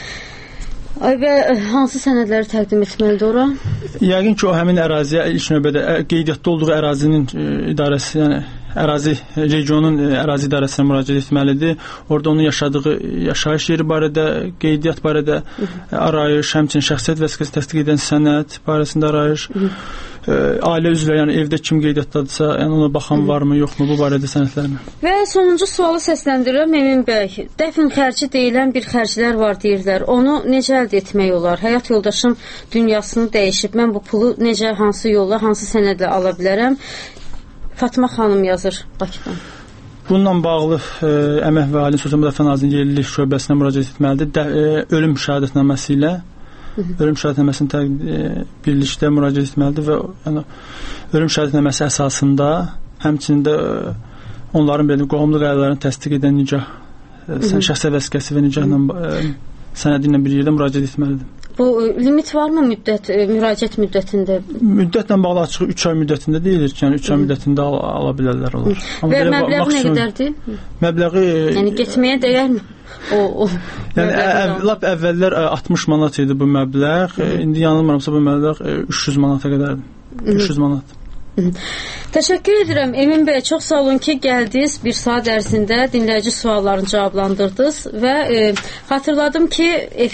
Və hansı sənədləri təqdim etməlidir ora? Yəqin ki, o həmin əraziyə ilk növbədə qeydiyyatda olduğu ərazinin idarəsi, yəni regionun ərazi idarəsinə müraciət etməlidir. Orada onun yaşadığı yaşayış yeri barədə, qeydiyyat barədə arayış, həmçinin şəxsiyyət vəsiqəsi təsdiq edən sənəd barəsində arayış, ailə üzvləri, yəni evdə kim qeydiyyatdadırsa, yəni ona baxan varmı, yoxmu, bu barədə sənədlərlə. Və sonuncu sualı səsləndirirəm Emin bəy. Dəfn xərci deyilən bir xərclər var deyirlər. Onu necə əldə etmək olar? Həyat yoldaşım dünyasını dəyişib. Mən bu pulu necə, hansı yolla, hansı sənədlə ala bilərəm? Fatma xanım yazır Bakıdan. Bununla bağlı Əmək və Əhalinin Sosial Müdafiə Nazirliyinin yerli şöbəsinə müraciət etməlidir. Ölüm şəhadətnaməsi ilə ölüm şəhadətnaməsini birlikdə müraciət etməlidir və yəni, ölüm şəhadətnaməsi əsasında həmçinin də onların belə qohumluq ailələrinin təsdiq edən nikah, şəxsi vəsiqəsi və nikahla sənədi ilə bir yerdə müraciət etməlidir. Bu limit varmı müraciət müddətində? Müddətlə bağlı açığı 3 ay müddətində deyilir ki, yəni 3 ay müddətində ala bilərlər onlar. Və məbləği nə qədərdir? Məbləği... Yəni getməyə dəyərmi? Yəni lap əvvəllər 60 manat idi bu məbləğ, indi yanılmıramsa bu məbləğ 300 manata qədərdir. 300 manat. Təşəkkür edirəm Emin bəy, çox sağ olun ki gəldiniz, bir saat ərzində dinləyici suallarını cavablandırdınız və xatırladım ki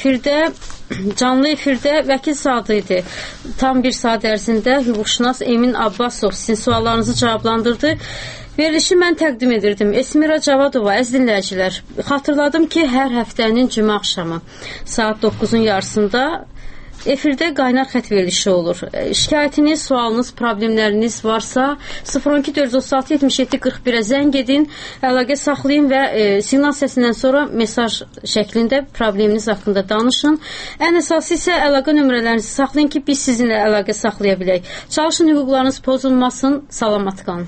canlı efirdə vəkil saatı idi. Tam bir saat ərzində hüquqşünas Emin Abbasov sizin suallarınızı cavablandırdı. Verilişi mən təqdim edirdim. Esmira Cavadova, əziz dinləyicilər, xatırladım ki hər həftənin cümə axşamı saat 9-un yarısında efirdə qaynar xət verilişi olur. Şikayətiniz, sualınız, problemləriniz varsa 012-436-77-41-ə zəng edin, əlaqə saxlayın və siqnal səsindən sonra mesaj şəklində probleminiz haqqında danışın. Ən əsası isə əlaqə nömrələrinizi saxlayın ki, biz sizinlə əlaqə saxlaya bilək. Çalışın, hüquqlarınız pozulmasın, salamat qalın.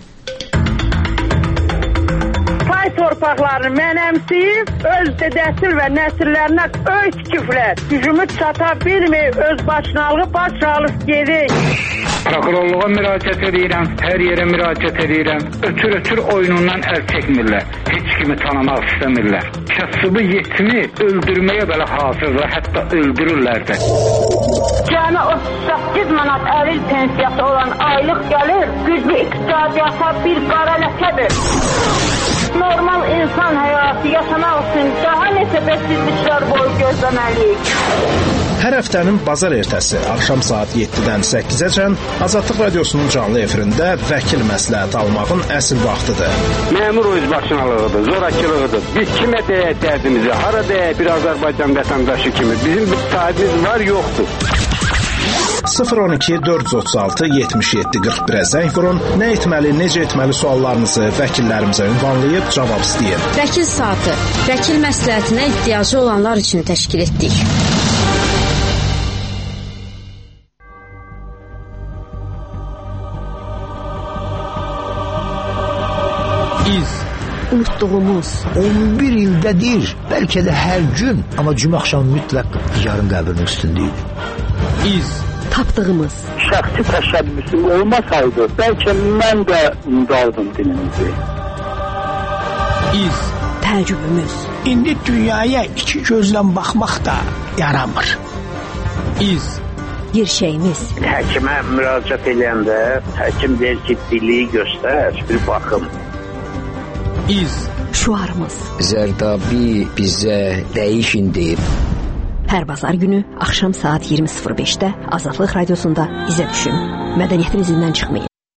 Pay torpaqlarını mənəmsiyib, öz dədəsil və nəsillərinə öz küfrət, gücümü çata bilməyib, öz başınalığı baş alıb gedik. Prokurorluğa müraciət edirəm, hər yerə müraciət edirəm. Ötür oyunundan əl çəkmirlər. Heç kimi tanımaq istəmirlər. Kasıbı yetimi öldürməyə belə hazırlar, hətta öldürürlər də. Cəmi 38 manat əlil pensiyası olan aylıq gəlir, güclü iqtisadiyyata bir qara ləkədir. Normal insan həyatı yaşamaq üçün daha neçə bəsizliklər boyu gözləməliyik. Hər həftənin bazar ertəsi axşam saat 7-dən 8-əcən Azadlıq Radiosunun canlı efirində vəkil məsləhəti almağın əsl vaxtıdır. Məmur özbaşınalığıdır, zorakılığıdır. Biz kimə deyək dərdimizi, hara deyək bir Azərbaycan vətəndaşı kimi. Bizim bir sahibimiz var, yoxdur. 012 436 77 41-ə zəng vurun. Nə etməli, necə etməli suallarınızı vəkillərimizə ünvanlayıb cavab istəyin. Vəkil saatı, vəkil məsləhətinə ehtiyacı olanlar üçün təşkil etdik. Unutduğumuz 11 ildədir, bəlkə də hər gün, amma cümə axşamı mütləq yarın qəbrinin üstündəydi. Tapdığımız şəxsi təşəbbüsüm olmasaydı, bəlkə mən də unudardım dilimizi. Təəccübümüz. İndi dünyaya iki gözlə baxmaq da yaramır. Gerçəyimiz. Həkimə müraciət edəndə həkim deyir ki, biliyi göstər, bir baxım. Şuarımız. Zərdabi bizə dəyişin deyib. Hər bazar günü axşam saat 20:05-də Azadlıq Radiosunda izə düşün. Mədəniyyətin izindən çıxmayın.